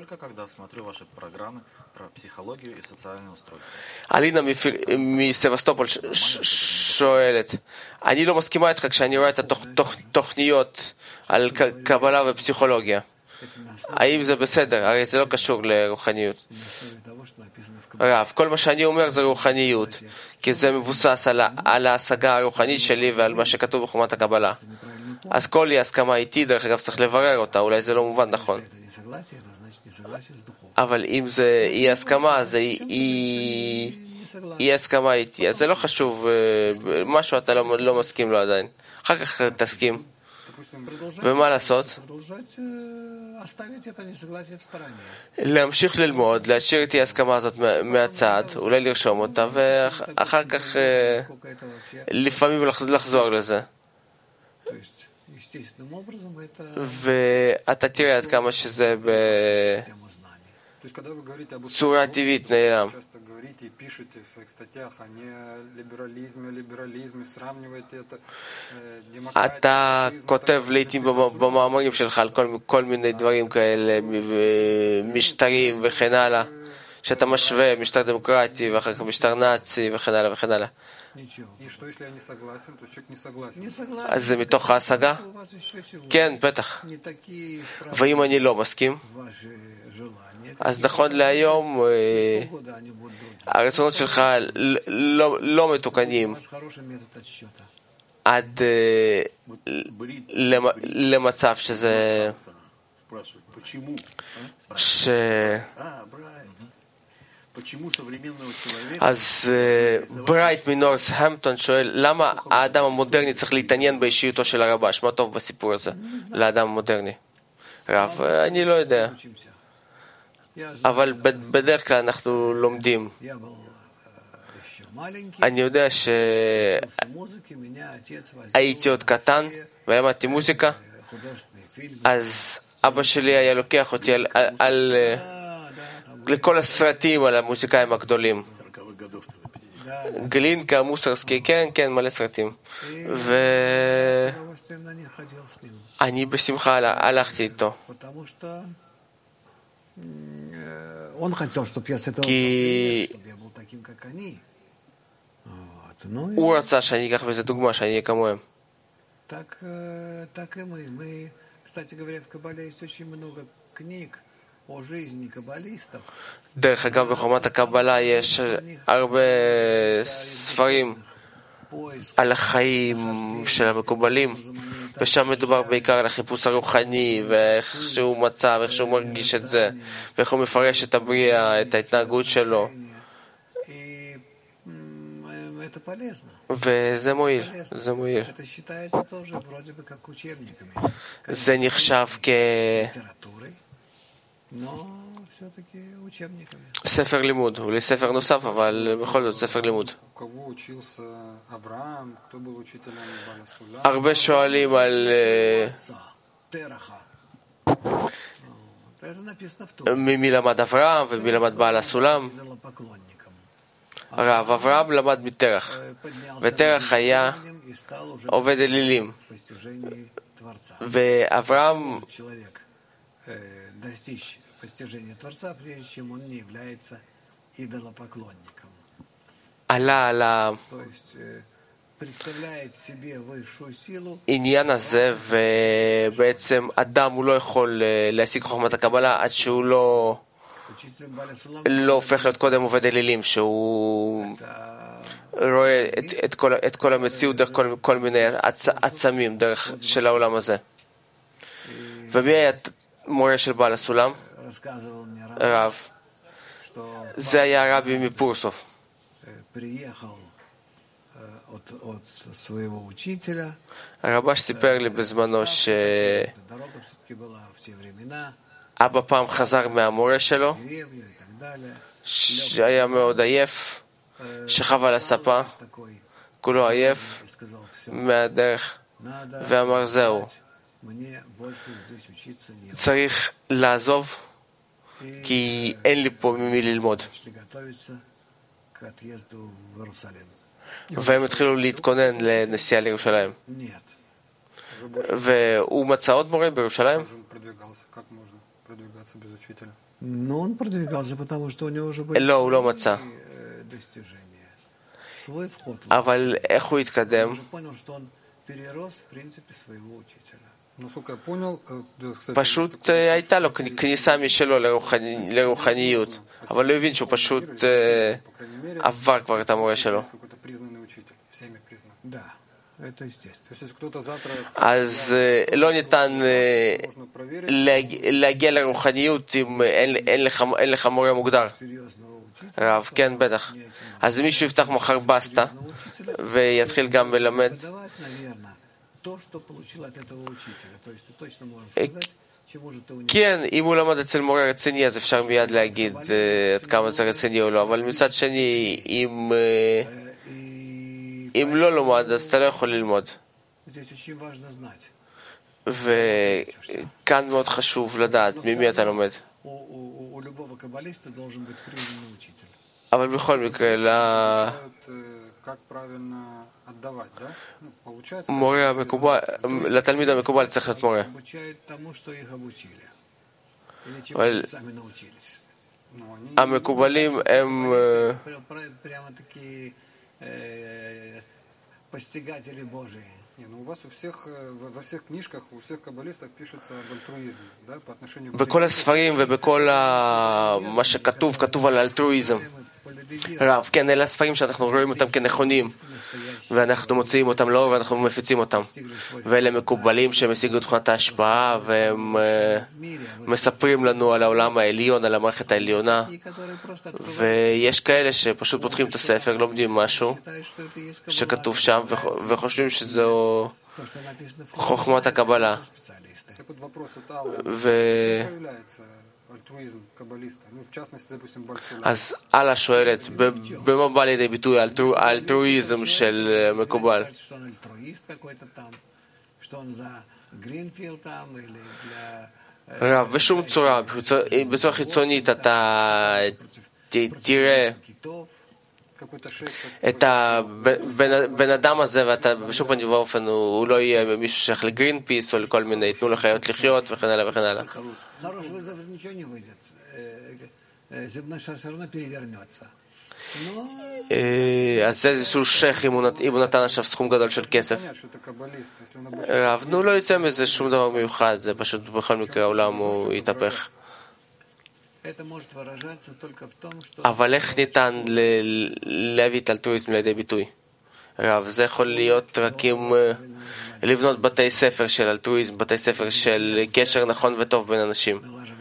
אלינה מסבסטופול שואלת, אני לא מסכימה איתך כשאני רואה את התוכניות על קבלה ופסיכולוגיה. האם זה בסדר? הרי זה לא קשור לרוחניות. רב, כל מה שאני אומר זה רוחניות, כי זה מבוסס על, על ההשגה הרוחנית שלי ועל מה שכתוב בחוכמת הקבלה. אז כל אי הסכמה איתי, דרך אגב, צריך לברר אותה, אולי זה לא מובן נכון. אבל אם זה אי הסכמה, זה אי, אי הסכמה איתי, אז זה לא חשוב, משהו אתה לא, לא מסכים לו עדיין. אחר כך תסכים. ומה לעשות? להמשיך ללמוד, להשאיר את ההסכמה הזאת מהצד, אולי לרשום אותה, ואחר כך לפעמים לחזור לזה. ואתה תראה עד כמה שזה בצורה טבעית נעלם. אתה כותב לעתים במאמרים שלך על כל, כל מיני דברים כאלה, משטרים וכן הלאה, שאתה משווה משטר דמוקרטי ואחר כך משטר נאצי וכן הלאה וכן הלאה. אז זה מתוך ההשגה? כן, בטח. ואם אני לא מסכים? אז נכון להיום הרצונות שלך לא, לא מתוקנים עד למצב שזה ש... אז ברייט מנורת'המפטון שואל למה האדם המודרני צריך להתעניין באישיותו של הרבש? מה טוב בסיפור הזה לאדם המודרני? רב, אני לא יודע, אבל בדרך כלל אנחנו לומדים. אני יודע שהייתי עוד קטן ולמדתי מוזיקה, אז אבא שלי היה לוקח אותי על, על, על לכל הסרטים על המוזיקאים הגדולים. גלינקה, מוסרסקי, כן, כן, מלא סרטים. ואני בשמחה הלכתי איתו. כי הוא רצה שאני אקח בזה דוגמה, שאני אהיה כמוהם. דרך אגב, בחומת הקבלה יש הרבה ספרים על החיים של המקובלים, ושם מדובר בעיקר על החיפוש הרוחני, ואיך שהוא מצא, ואיך שהוא מרגיש את זה, ואיך הוא מפרש את הבריאה, את ההתנהגות שלו. וזה מועיל, זה מועיל. זה נחשב כספר לימוד, אולי ספר נוסף, אבל בכל זאת ספר לימוד. הרבה שואלים על ממי למד אברהם ומי למד בעל הסולם. הרב אברהם למד מתרח, ותרח היה עובד אלילים, ואברהם עלה על העניין הזה, ובעצם אדם הוא לא יכול להשיג חוכמת הקבלה עד שהוא לא לא הופך להיות קודם עובד אלילים, שהוא רואה את, את, כל, את כל המציאות דרך כל, כל מיני עצ, עצמים דרך של העולם הזה. ומי היה מורה של בעל הסולם? רב. זה היה רבי מפורסוב. הרבש סיפר לי בזמנו שאבא פעם חזר מהמורה שלו, שהיה מאוד עייף, שכב על הספה, כולו עייף מהדרך, ואמר זהו, צריך לעזוב, כי אין לי פה ממי ללמוד. והם התחילו להתכונן לנסיעה לירושלים. והוא מצא עוד מורה בירושלים? לא, הוא לא מצא. אבל איך הוא התקדם? פשוט הייתה לו כניסה משלו לרוחניות, אבל לא הבין שהוא פשוט עבר כבר את המורה שלו. אז לא ניתן להגיע לרוחניות אם אין לך מורה מוגדר. רב, כן, בטח. אז מישהו יפתח מחר בסטה ויתחיל גם ללמד. כן, אם הוא למד אצל מורה רציני, אז אפשר מיד להגיד עד כמה זה רציני או לא, אבל מצד שני, אם אם לא לומד, אז אתה לא יכול ללמוד. וכאן מאוד חשוב לדעת ממי אתה לומד. אבל בכל מקרה, מורה המקובל, לתלמיד המקובל צריך להיות מורה. אבל המקובלים הם בכל הספרים ובכל מה שכתוב, כתוב על אלטרואיזם. רב, כן, אלה הספרים שאנחנו רואים אותם כנכונים, ואנחנו מוציאים אותם לאור ואנחנו מפיצים אותם. ואלה מקובלים שמשיגו את תכונת ההשפעה, והם מספרים לנו על העולם העליון, על המערכת העליונה. ויש כאלה שפשוט פותחים את הספר, לומדים משהו שכתוב שם, וחושבים שזו חוכמת הקבלה. ו... אז אללה שואלת, במה בא לידי ביטוי האלטרואיזם של מקובל? רב, בשום צורה, בצורה חיצונית אתה תראה את הבן אדם הזה, ואתה בשום פנים ואופן הוא לא יהיה מישהו שייך לגרין פיס או לכל מיני, יתנו לחיות לחיות וכן הלאה וכן הלאה. אז זה איזשהו שייך אם הוא נתן עכשיו סכום גדול של כסף. רב, נו, לא יוצא מזה שום דבר מיוחד, זה פשוט בכל מקרה העולם הוא יתהפך. אבל איך ניתן להביא את האלטרואיזם לידי ביטוי? רב, זה יכול להיות רק עם לבנות בתי ספר של אלטרואיזם, בתי ספר של קשר נכון וטוב בין אנשים.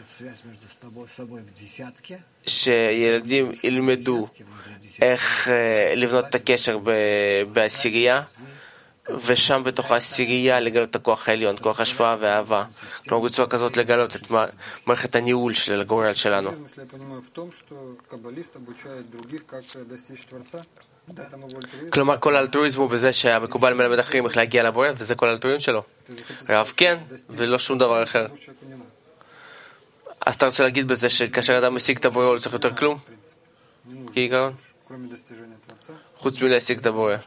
שילדים ילמדו איך לבנות את הקשר בעשירייה, ושם בתוך העשירייה לגלות את הכוח העליון, כוח השפעה ואהבה. כלומר, בצורה כזאת לגלות את מערכת הניהול של הגורל שלנו. כלומר, כל האלטרואיזם הוא בזה שהמקובל מלמד אחרים איך להגיע לבורא, וזה כל האלטרואיזם שלו. רב, כן, ולא שום דבר אחר. אז אתה רוצה להגיד בזה שכאשר אדם משיג את הבורא הוא לא צריך יותר כלום? כעיקרון? חוץ מלהשיג את הבורא.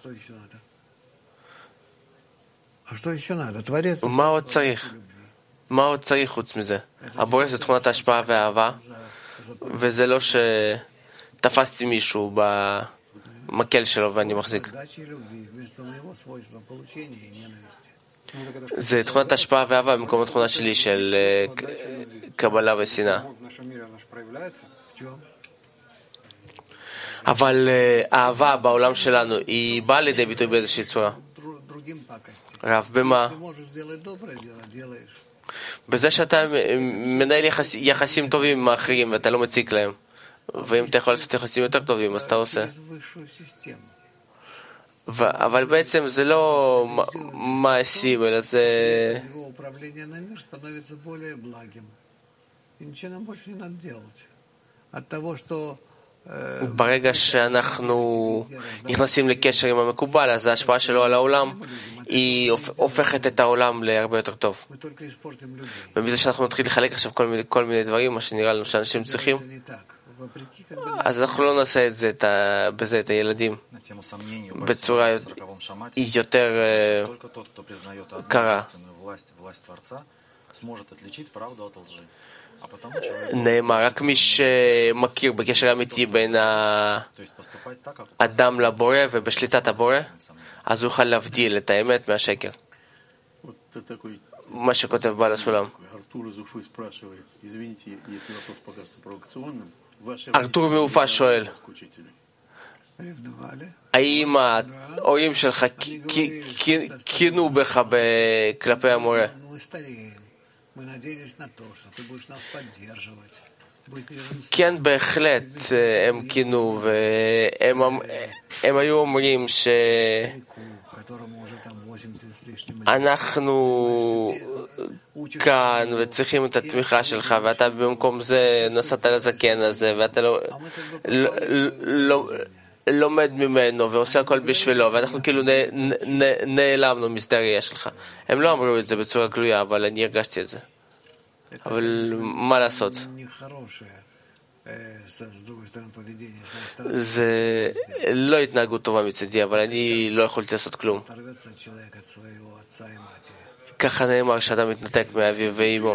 מה עוד צריך? מה עוד צריך חוץ מזה? הבורא זה תכונת ההשפעה והאהבה, וזה לא שתפסתי מישהו במקל שלו ואני מחזיק. זה תכונת ההשפעה והאהבה במקום התכונה שלי של קבלה ושנאה. אבל האהבה בעולם שלנו היא באה לידי ביטוי באיזושהי צורה. רב, במה? בזה שאתה מנהל יחס, יחסים טובים עם האחרים ואתה לא מציק להם, ואם אתה יכול לעשות יחסים יותר טובים אז אתה עושה. ו- אבל בעצם זה לא מעשים, אלא זה ברגע שאנחנו נכנסים לקשר עם המקובל, אז ההשפעה שלו על העולם היא הופכת את העולם להרבה יותר טוב. ומזה שאנחנו נתחיל לחלק עכשיו כל מיני, כל מיני דברים, מה שנראה לנו שאנשים צריכים, אז אנחנו לא נעשה את זה, את ה, בזה, את הילדים, בצורה יותר קרה. נאמר, רק מי שמכיר בקשר אמיתי בין האדם לבורא ובשליטת הבורא, אז הוא יוכל להבדיל את האמת מהשקר. מה שכותב בעל הסולם. ארתור מאופה שואל, האם ההורים שלך קינו בך כלפי המורה? כן, בהחלט הם קינו, והם היו אומרים שאנחנו כאן וצריכים את התמיכה שלך, ואתה במקום זה נסעת לזקן הזה, ואתה לא, לא, לא, לומד ממנו ועושה הכל בשבילו, ואנחנו כאילו נ, נ, נעלמנו משדה הראייה שלך. הם לא אמרו את זה בצורה גלויה, אבל אני הרגשתי את זה. אבל מה לעשות? זה לא התנהגות טובה מצדי, אבל אני לא יכולתי לעשות כלום. ככה נאמר שאדם מתנתק מאביו ואימו,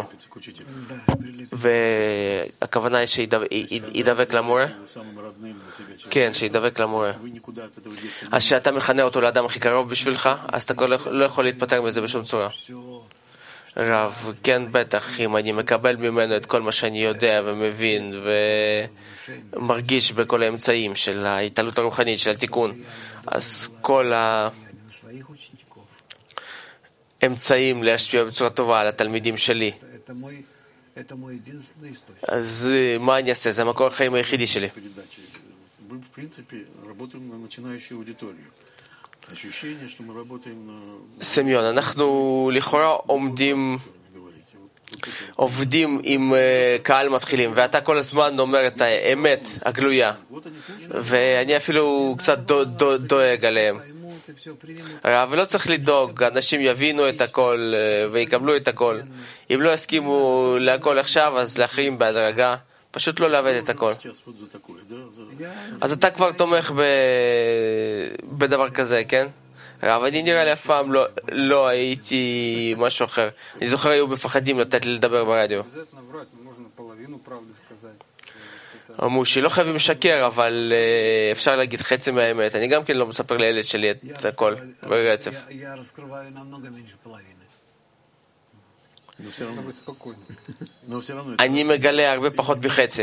והכוונה היא שידבק למורה? כן, שידבק למורה. אז שאתה מכנה אותו לאדם הכי קרוב בשבילך, אז אתה לא יכול להתפטר מזה בשום צורה. רב, כן, בטח, אם אני מקבל ממנו את כל מה שאני יודע ומבין ומרגיש בכל האמצעים של ההתעלות הרוחנית, של התיקון, אז כל האמצעים להשפיע בצורה טובה על התלמידים שלי, אז מה אני אעשה? זה המקור החיים היחידי שלי. סמיון, אנחנו לכאורה עומדים, עובדים עם קהל מתחילים, ואתה כל הזמן אומר את האמת הגלויה, ואני אפילו קצת דואג עליהם. אבל לא צריך לדאוג, אנשים יבינו את הכל ויקבלו את הכל. אם לא יסכימו להכל עכשיו, אז לאחרים בהדרגה, פשוט לא לעבד את הכל. אז אתה כבר תומך ב... בדבר כזה, כן? אבל אני נראה לי אף פעם לא, לא הייתי משהו אחר. אני זוכר היו מפחדים לתת לי לדבר ברדיו. אמרו שלא חייבים לשקר, אבל uh, אפשר להגיד חצי מהאמת. אני גם כן לא מספר לילד שלי את הכל ברצף. אני מגלה הרבה פחות בחצי.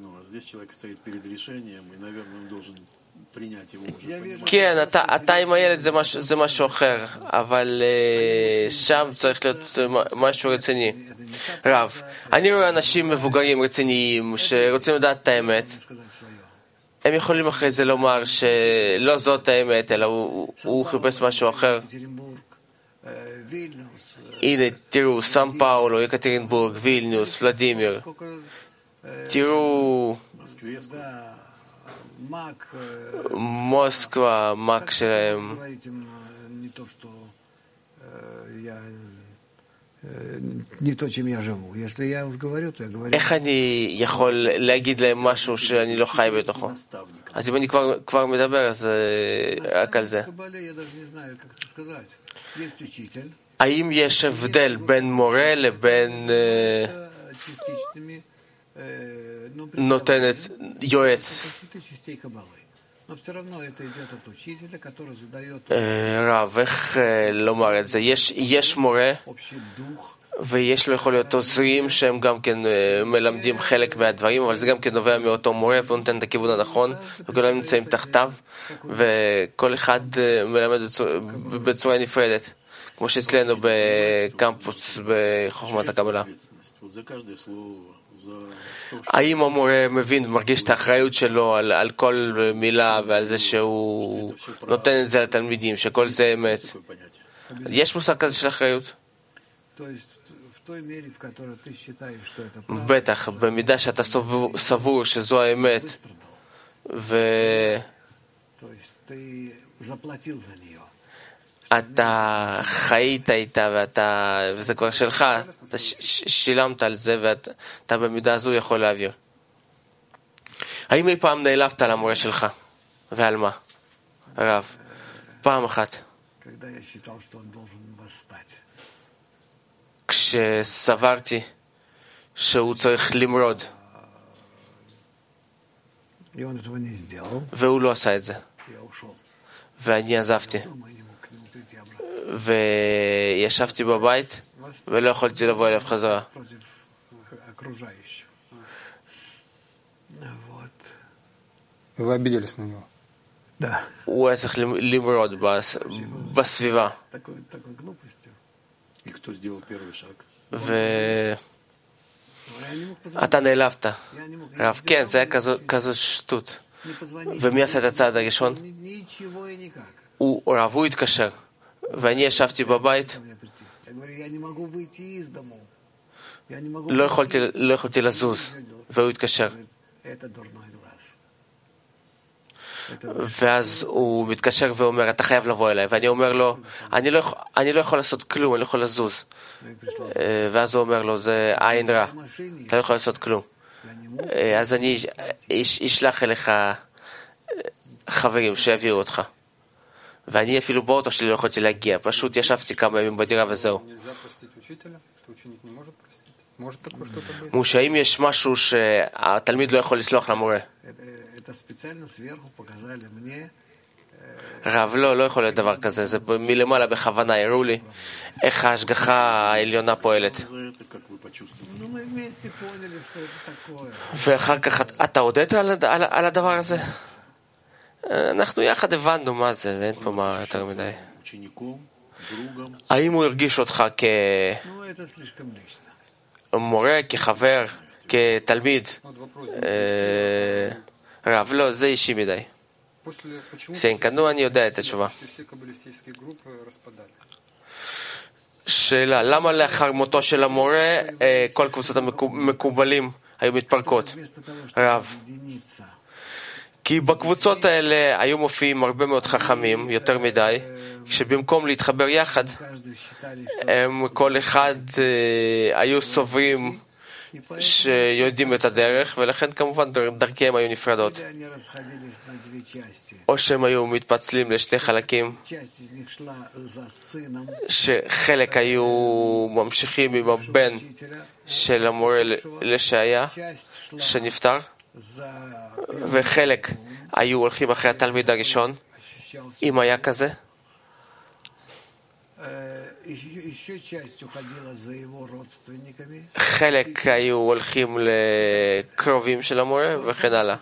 כן, אתה, אתה עם הילד זה משהו, זה משהו אחר, אבל uh, שם צריך להיות משהו רציני. רב, אני רואה אנשים מבוגרים רציניים שרוצים לדעת את האמת. הם יכולים אחרי זה לומר שלא זאת האמת, אלא הוא, הוא חיפש משהו אחר. הנה, תראו, סן פאולו, יקטרינבורג, וילניוס, ולדימיר. תראו, מוסקבה, מק שלהם. איך אני יכול להגיד להם משהו שאני לא חי בתוכו? אז אם אני כבר, כבר מדבר, אז רק על זה. האם יש הבדל בין מורה לבין נותנת יועץ? רב, איך לומר את זה? יש, יש מורה ויש לו יכול להיות עוזרים שהם גם כן מלמדים חלק מהדברים, אבל זה גם כן נובע מאותו מורה והוא נותן את הכיוון הנכון וכולם נמצאים תחתיו וכל אחד מלמד בצורה נפרדת, כמו שאצלנו בקמפוס בחוכמת הקבלה. האם המורה מבין ומרגיש את האחריות שלו על, על כל מילה ועל זה שהוא נותן את זה לתלמידים, שכל זה אמת? יש מושג כזה של אחריות? בטח, במידה שאתה סבור, סבור שזו האמת ואתה חיית איתה ואתה, וזה כבר שלך, אתה ש, ש, שילמת על זה ואתה במידה הזו יכול להעביר. האם אי פעם נעלבת על המורה שלך? ועל מה? רב, פעם אחת. כשסברתי שהוא צריך למרוד והוא לא עשה את זה ואני עזבתי וישבתי בבית ולא יכולתי לבוא אליו חזרה. Вы обиделись на него? הוא היה צריך למרוד בסביבה. ואתה נעלבת. רב, כן, זה היה כזו שטות. ומי עשה את הצעד הראשון? הוא רב, הוא התקשר. ואני ישבתי בבית, לא יכולתי, לא יכולתי לזוז, והוא התקשר. ואז הוא מתקשר ואומר, אתה חייב לבוא אליי. ואני אומר לו, אני לא, אני לא יכול לעשות כלום, אני לא יכול לזוז. ואז הוא אומר לו, זה עין רע, אתה לא יכול לעשות כלום. אז אני אשלח אליך חברים שיביאו אותך. ואני אפילו באוטו שלי לא יכולתי להגיע, פשוט ישבתי כמה ימים בדירה וזהו. מושאים יש משהו שהתלמיד לא יכול לסלוח למורה. רב, לא, לא יכול להיות דבר כזה, זה מלמעלה בכוונה, הראו לי איך ההשגחה העליונה פועלת. ואחר כך אתה הודית על, על, על הדבר הזה? אנחנו יחד הבנו מה זה, ואין פה מה יותר מדי. האם הוא הרגיש אותך כמורה, כחבר, כתלמיד? רב, לא, זה אישי מדי. סינקה, נו, אני יודע את התשובה. שאלה, למה לאחר מותו של המורה כל קבוצות המקובלים היו מתפרקות? רב, כי בקבוצות האלה היו מופיעים הרבה מאוד חכמים, יותר מדי, שבמקום להתחבר יחד, הם כל אחד היו סוברים שיודעים את הדרך, ולכן כמובן דרכיהם היו נפרדות. או שהם היו מתפצלים לשני חלקים, שחלק היו ממשיכים עם הבן של המורה לשעיה, שנפטר, וחלק היו הולכים אחרי התלמיד הראשון, אם היה כזה. חלק היו הולכים לקרובים של המורה וכן הלאה.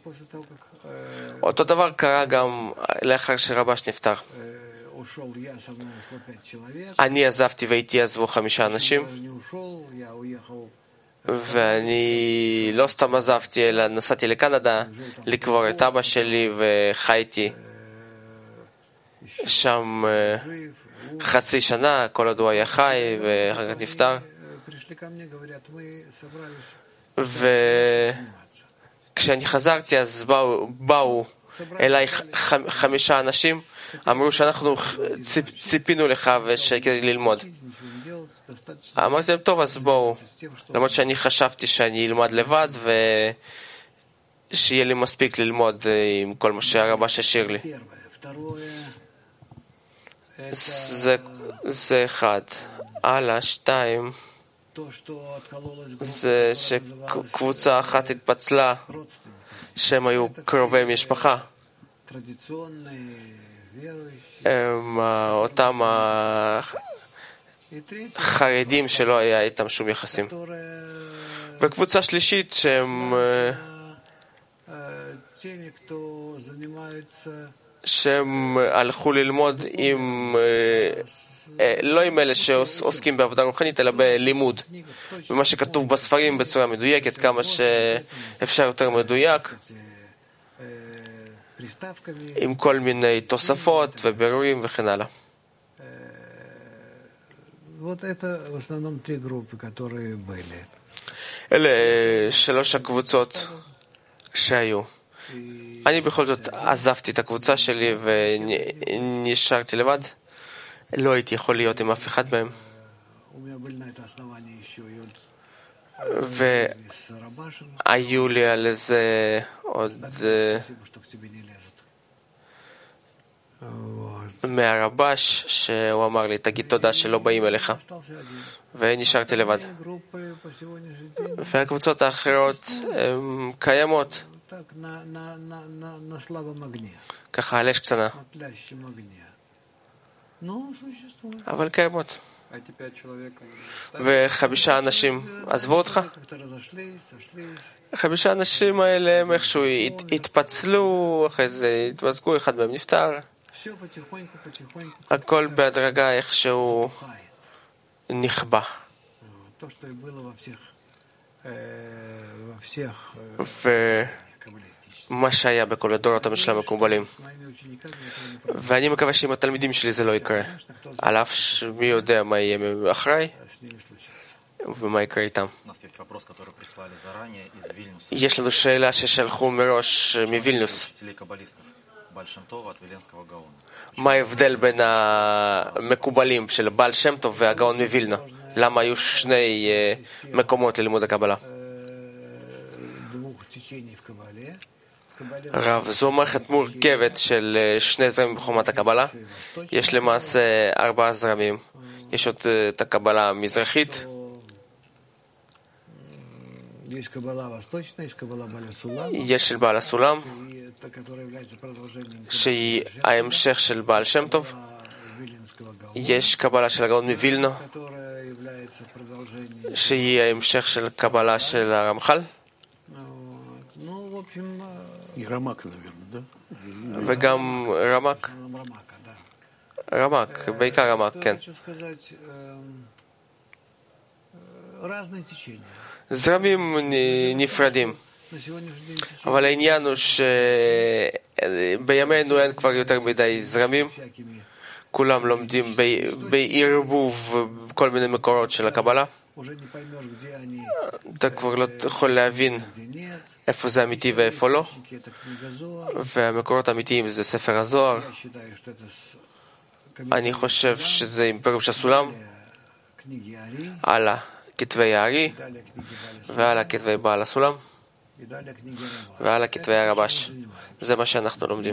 אותו דבר קרה גם לאחר שרבש נפטר. אני עזבתי ואיתי עזבו חמישה אנשים, ואני לא סתם עזבתי, אלא נסעתי לקנדה לקבור את אבא שלי וחייתי שם חצי שנה, כל עוד הוא היה חי, ואחר כך נפטר. וכשאני חזרתי, אז באו, באו אליי חמישה אנשים, אמרו שאנחנו ציפ, ציפינו לך ושכדי ללמוד. אמרתי להם, טוב, אז בואו. למרות שאני חשבתי שאני אלמד לבד, ושיהיה לי מספיק ללמוד עם כל מה שהרבש השאיר לי. זה, זה אחד. הלאה, שתיים. זה שקבוצה אחת התפצלה, שהם היו קרובי משפחה. הם אותם החרדים שלא היה איתם שום יחסים. וקבוצה שלישית שהם שהם הלכו ללמוד עם לא עם אלה שעוסקים בעבודה רוחנית, אלא בלימוד, במה שכתוב בספרים בצורה מדויקת, כמה שאפשר יותר מדויק, עם כל מיני תוספות ובירורים וכן הלאה. אלה שלוש הקבוצות שהיו. אני בכל זאת עזבתי את הקבוצה שלי ונשארתי לבד. לא הייתי יכול להיות עם אף אחד מהם. והיו לי על איזה עוד מהרבש שהוא אמר לי, תגיד תודה שלא באים אליך. ונשארתי לבד. והקבוצות האחרות הן קיימות. ככה על אש קטנה. אבל קיימות. וחמישה אנשים עזבו אותך? חמישה אנשים האלה הם איכשהו התפצלו, אחרי זה התמזגו, אחד מהם נפטר. הכל בהדרגה איכשהו נכבה. ומה שהיה בכל הדורות של המקובלים. ואני מקווה שעם התלמידים שלי זה לא יקרה. על אף שמי יודע מה יהיה אחרי ומה יקרה איתם. יש לנו שאלה ששלחו מראש מווילנוס. מה ההבדל בין המקובלים של בעל שם טוב והגאון מווילנה? למה היו שני מקומות ללימוד הקבלה? רב, זו מערכת מורכבת של שני זרמים בחוכמת הקבלה. יש למעשה ארבעה זרמים. יש עוד את הקבלה המזרחית, יש של בעל הסולם, שהיא ההמשך של בעל שם טוב. יש קבלה של הגאון מווילנה, שהיא ההמשך של קבלה של הרמח"ל. וגם רמק. רמק, בעיקר רמק, כן. זרמים נפרדים. אבל העניין הוא שבימינו אין כבר יותר מדי זרמים. כולם לומדים בערבוב כל מיני מקורות של הקבלה. אתה כבר לא יכול להבין איפה זה אמיתי ואיפה לא. והמקורות האמיתיים זה ספר הזוהר. אני חושב שזה עם פירוש הסולם, על כתבי הארי, ועל כתבי בעל הסולם, ועל כתבי הרבש. זה מה שאנחנו לומדים.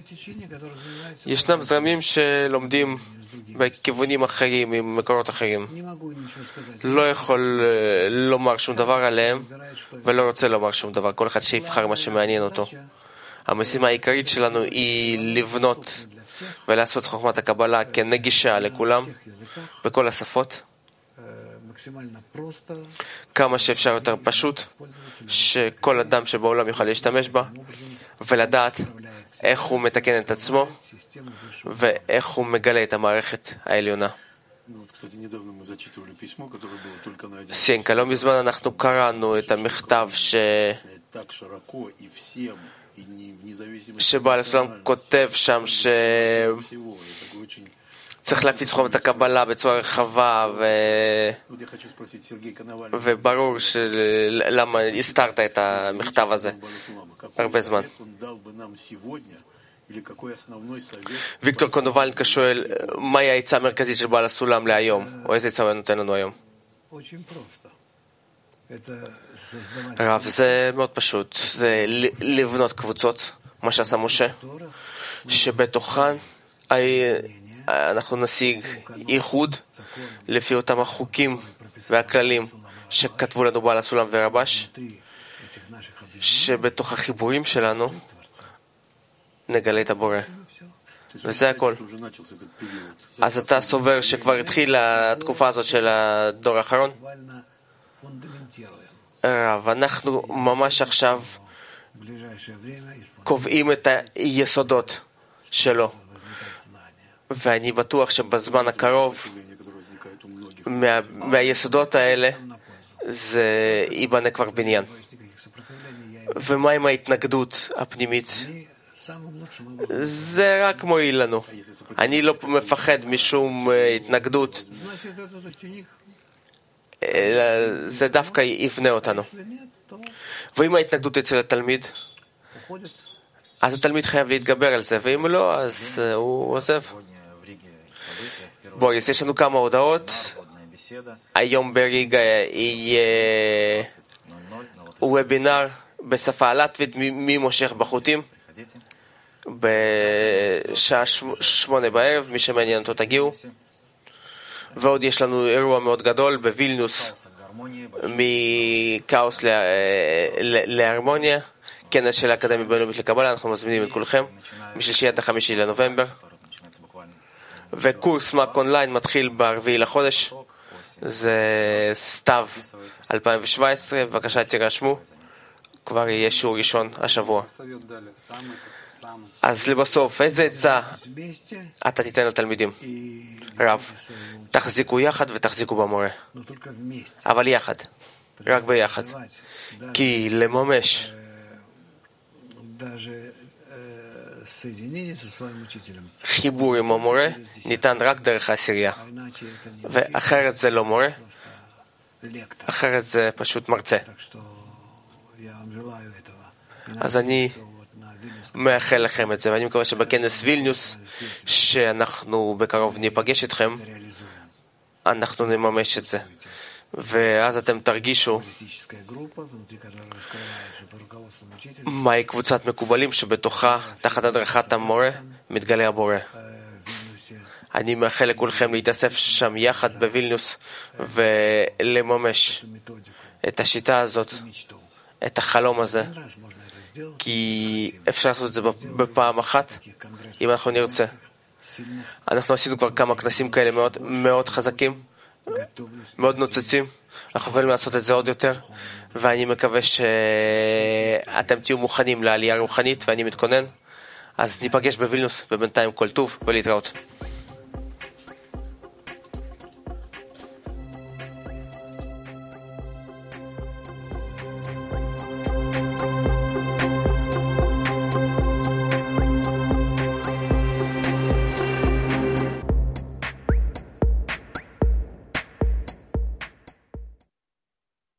ישנם זרמים שלומדים בכיוונים אחרים, עם מקורות אחרים. לא יכול לומר שום דבר עליהם, ולא רוצה לומר שום דבר. כל אחד שיבחר מה שמעניין אותו. המשימה העיקרית שלנו היא לבנות ולעשות חוכמת הקבלה כנגישה לכולם, בכל השפות. כמה שאפשר יותר פשוט, שכל אדם שבעולם יוכל להשתמש בה, ולדעת איך הוא מתקן את עצמו, ואיך הוא מגלה את המערכת העליונה. סיינקה, לא מזמן אנחנו קראנו את המכתב ש... שבעל הסולם כותב שם ש... צריך להפיץ חוכמת הקבלה בצורה רחבה, ו... וברור של... למה הסתרת את המכתב הזה הרבה זמן. ויקטור קונובלנקה שואל, מהי העצה המרכזית של בעל הסולם להיום? או איזה עצה הוא נותן לנו היום? רב, זה מאוד פשוט. זה לבנות קבוצות, מה שעשה משה, שבתוכן אנחנו נשיג איחוד לפי אותם החוקים והכללים שכתבו לנו בעל הסולם ורבש, שבתוך החיבורים שלנו נגלה את הבורא. וזה הכל. אז אתה סובר שכבר התחילה התקופה הזאת של הדור האחרון? רב, אנחנו ממש עכשיו קובעים את היסודות שלו. ואני בטוח שבזמן הקרוב מה, מהיסודות האלה זה ייבנה כבר בניין. ומה עם ההתנגדות הפנימית? זה רק מועיל לנו. אני לא מפחד משום התנגדות. זה דווקא יבנה אותנו. ואם ההתנגדות אצל התלמיד, אז התלמיד חייב להתגבר על זה, ואם לא, אז הוא עוזב. בוריס, יש לנו כמה הודעות. היום בריגה יהיה וובינר בשפה הלטבית, מי מושך בחוטים, בשעה שמונה בערב, מי שמעניין אותו תגיעו. ועוד יש לנו אירוע מאוד גדול בווילנוס, מכאוס להרמוניה, כנס של האקדמיה בינלאומית לקבלה. אנחנו מזמינים את כולכם משלישי עד החמישי לנובמבר, וקורס מק אונליין מתחיל ברביעי לחודש. זה סתיו אלפיים שבע עשרה, בבקשה תירשמו. כבר יהיה שיעור ראשון השבוע. אז לבסוף, איזה עצה אתה תיתן לתלמידים? רב, תחזיקו יחד ותחזיקו במורה. אבל יחד, רק ביחד. כי לממש חיבור עם המורה ניתן רק דרך העשירייה. ואחרת זה לא מורה, אחרת זה פשוט מרצה. אז אני מאחל לכם את זה, ואני מקווה שבכנס וילניוס, שאנחנו בקרוב ניפגש איתכם, אנחנו נממש את זה. ואז אתם תרגישו מהי קבוצת מקובלים שבתוכה, תחת הדרכת המורה, מתגלה הבורא. אני מאחל לכולכם להתאסף שם יחד בווילניוס ולממש את השיטה הזאת, את החלום הזה, כי אפשר לעשות את זה בפעם אחת, אם אנחנו נרצה. אנחנו עשינו כבר כמה כנסים כאלה מאוד, מאוד חזקים, מאוד נוצצים. אנחנו יכולים לעשות את זה עוד יותר, ואני מקווה שאתם תהיו מוכנים לעלייה רוחנית, ואני מתכונן. אז ניפגש בווילניוס, ובינתיים כל טוב ולהתראות.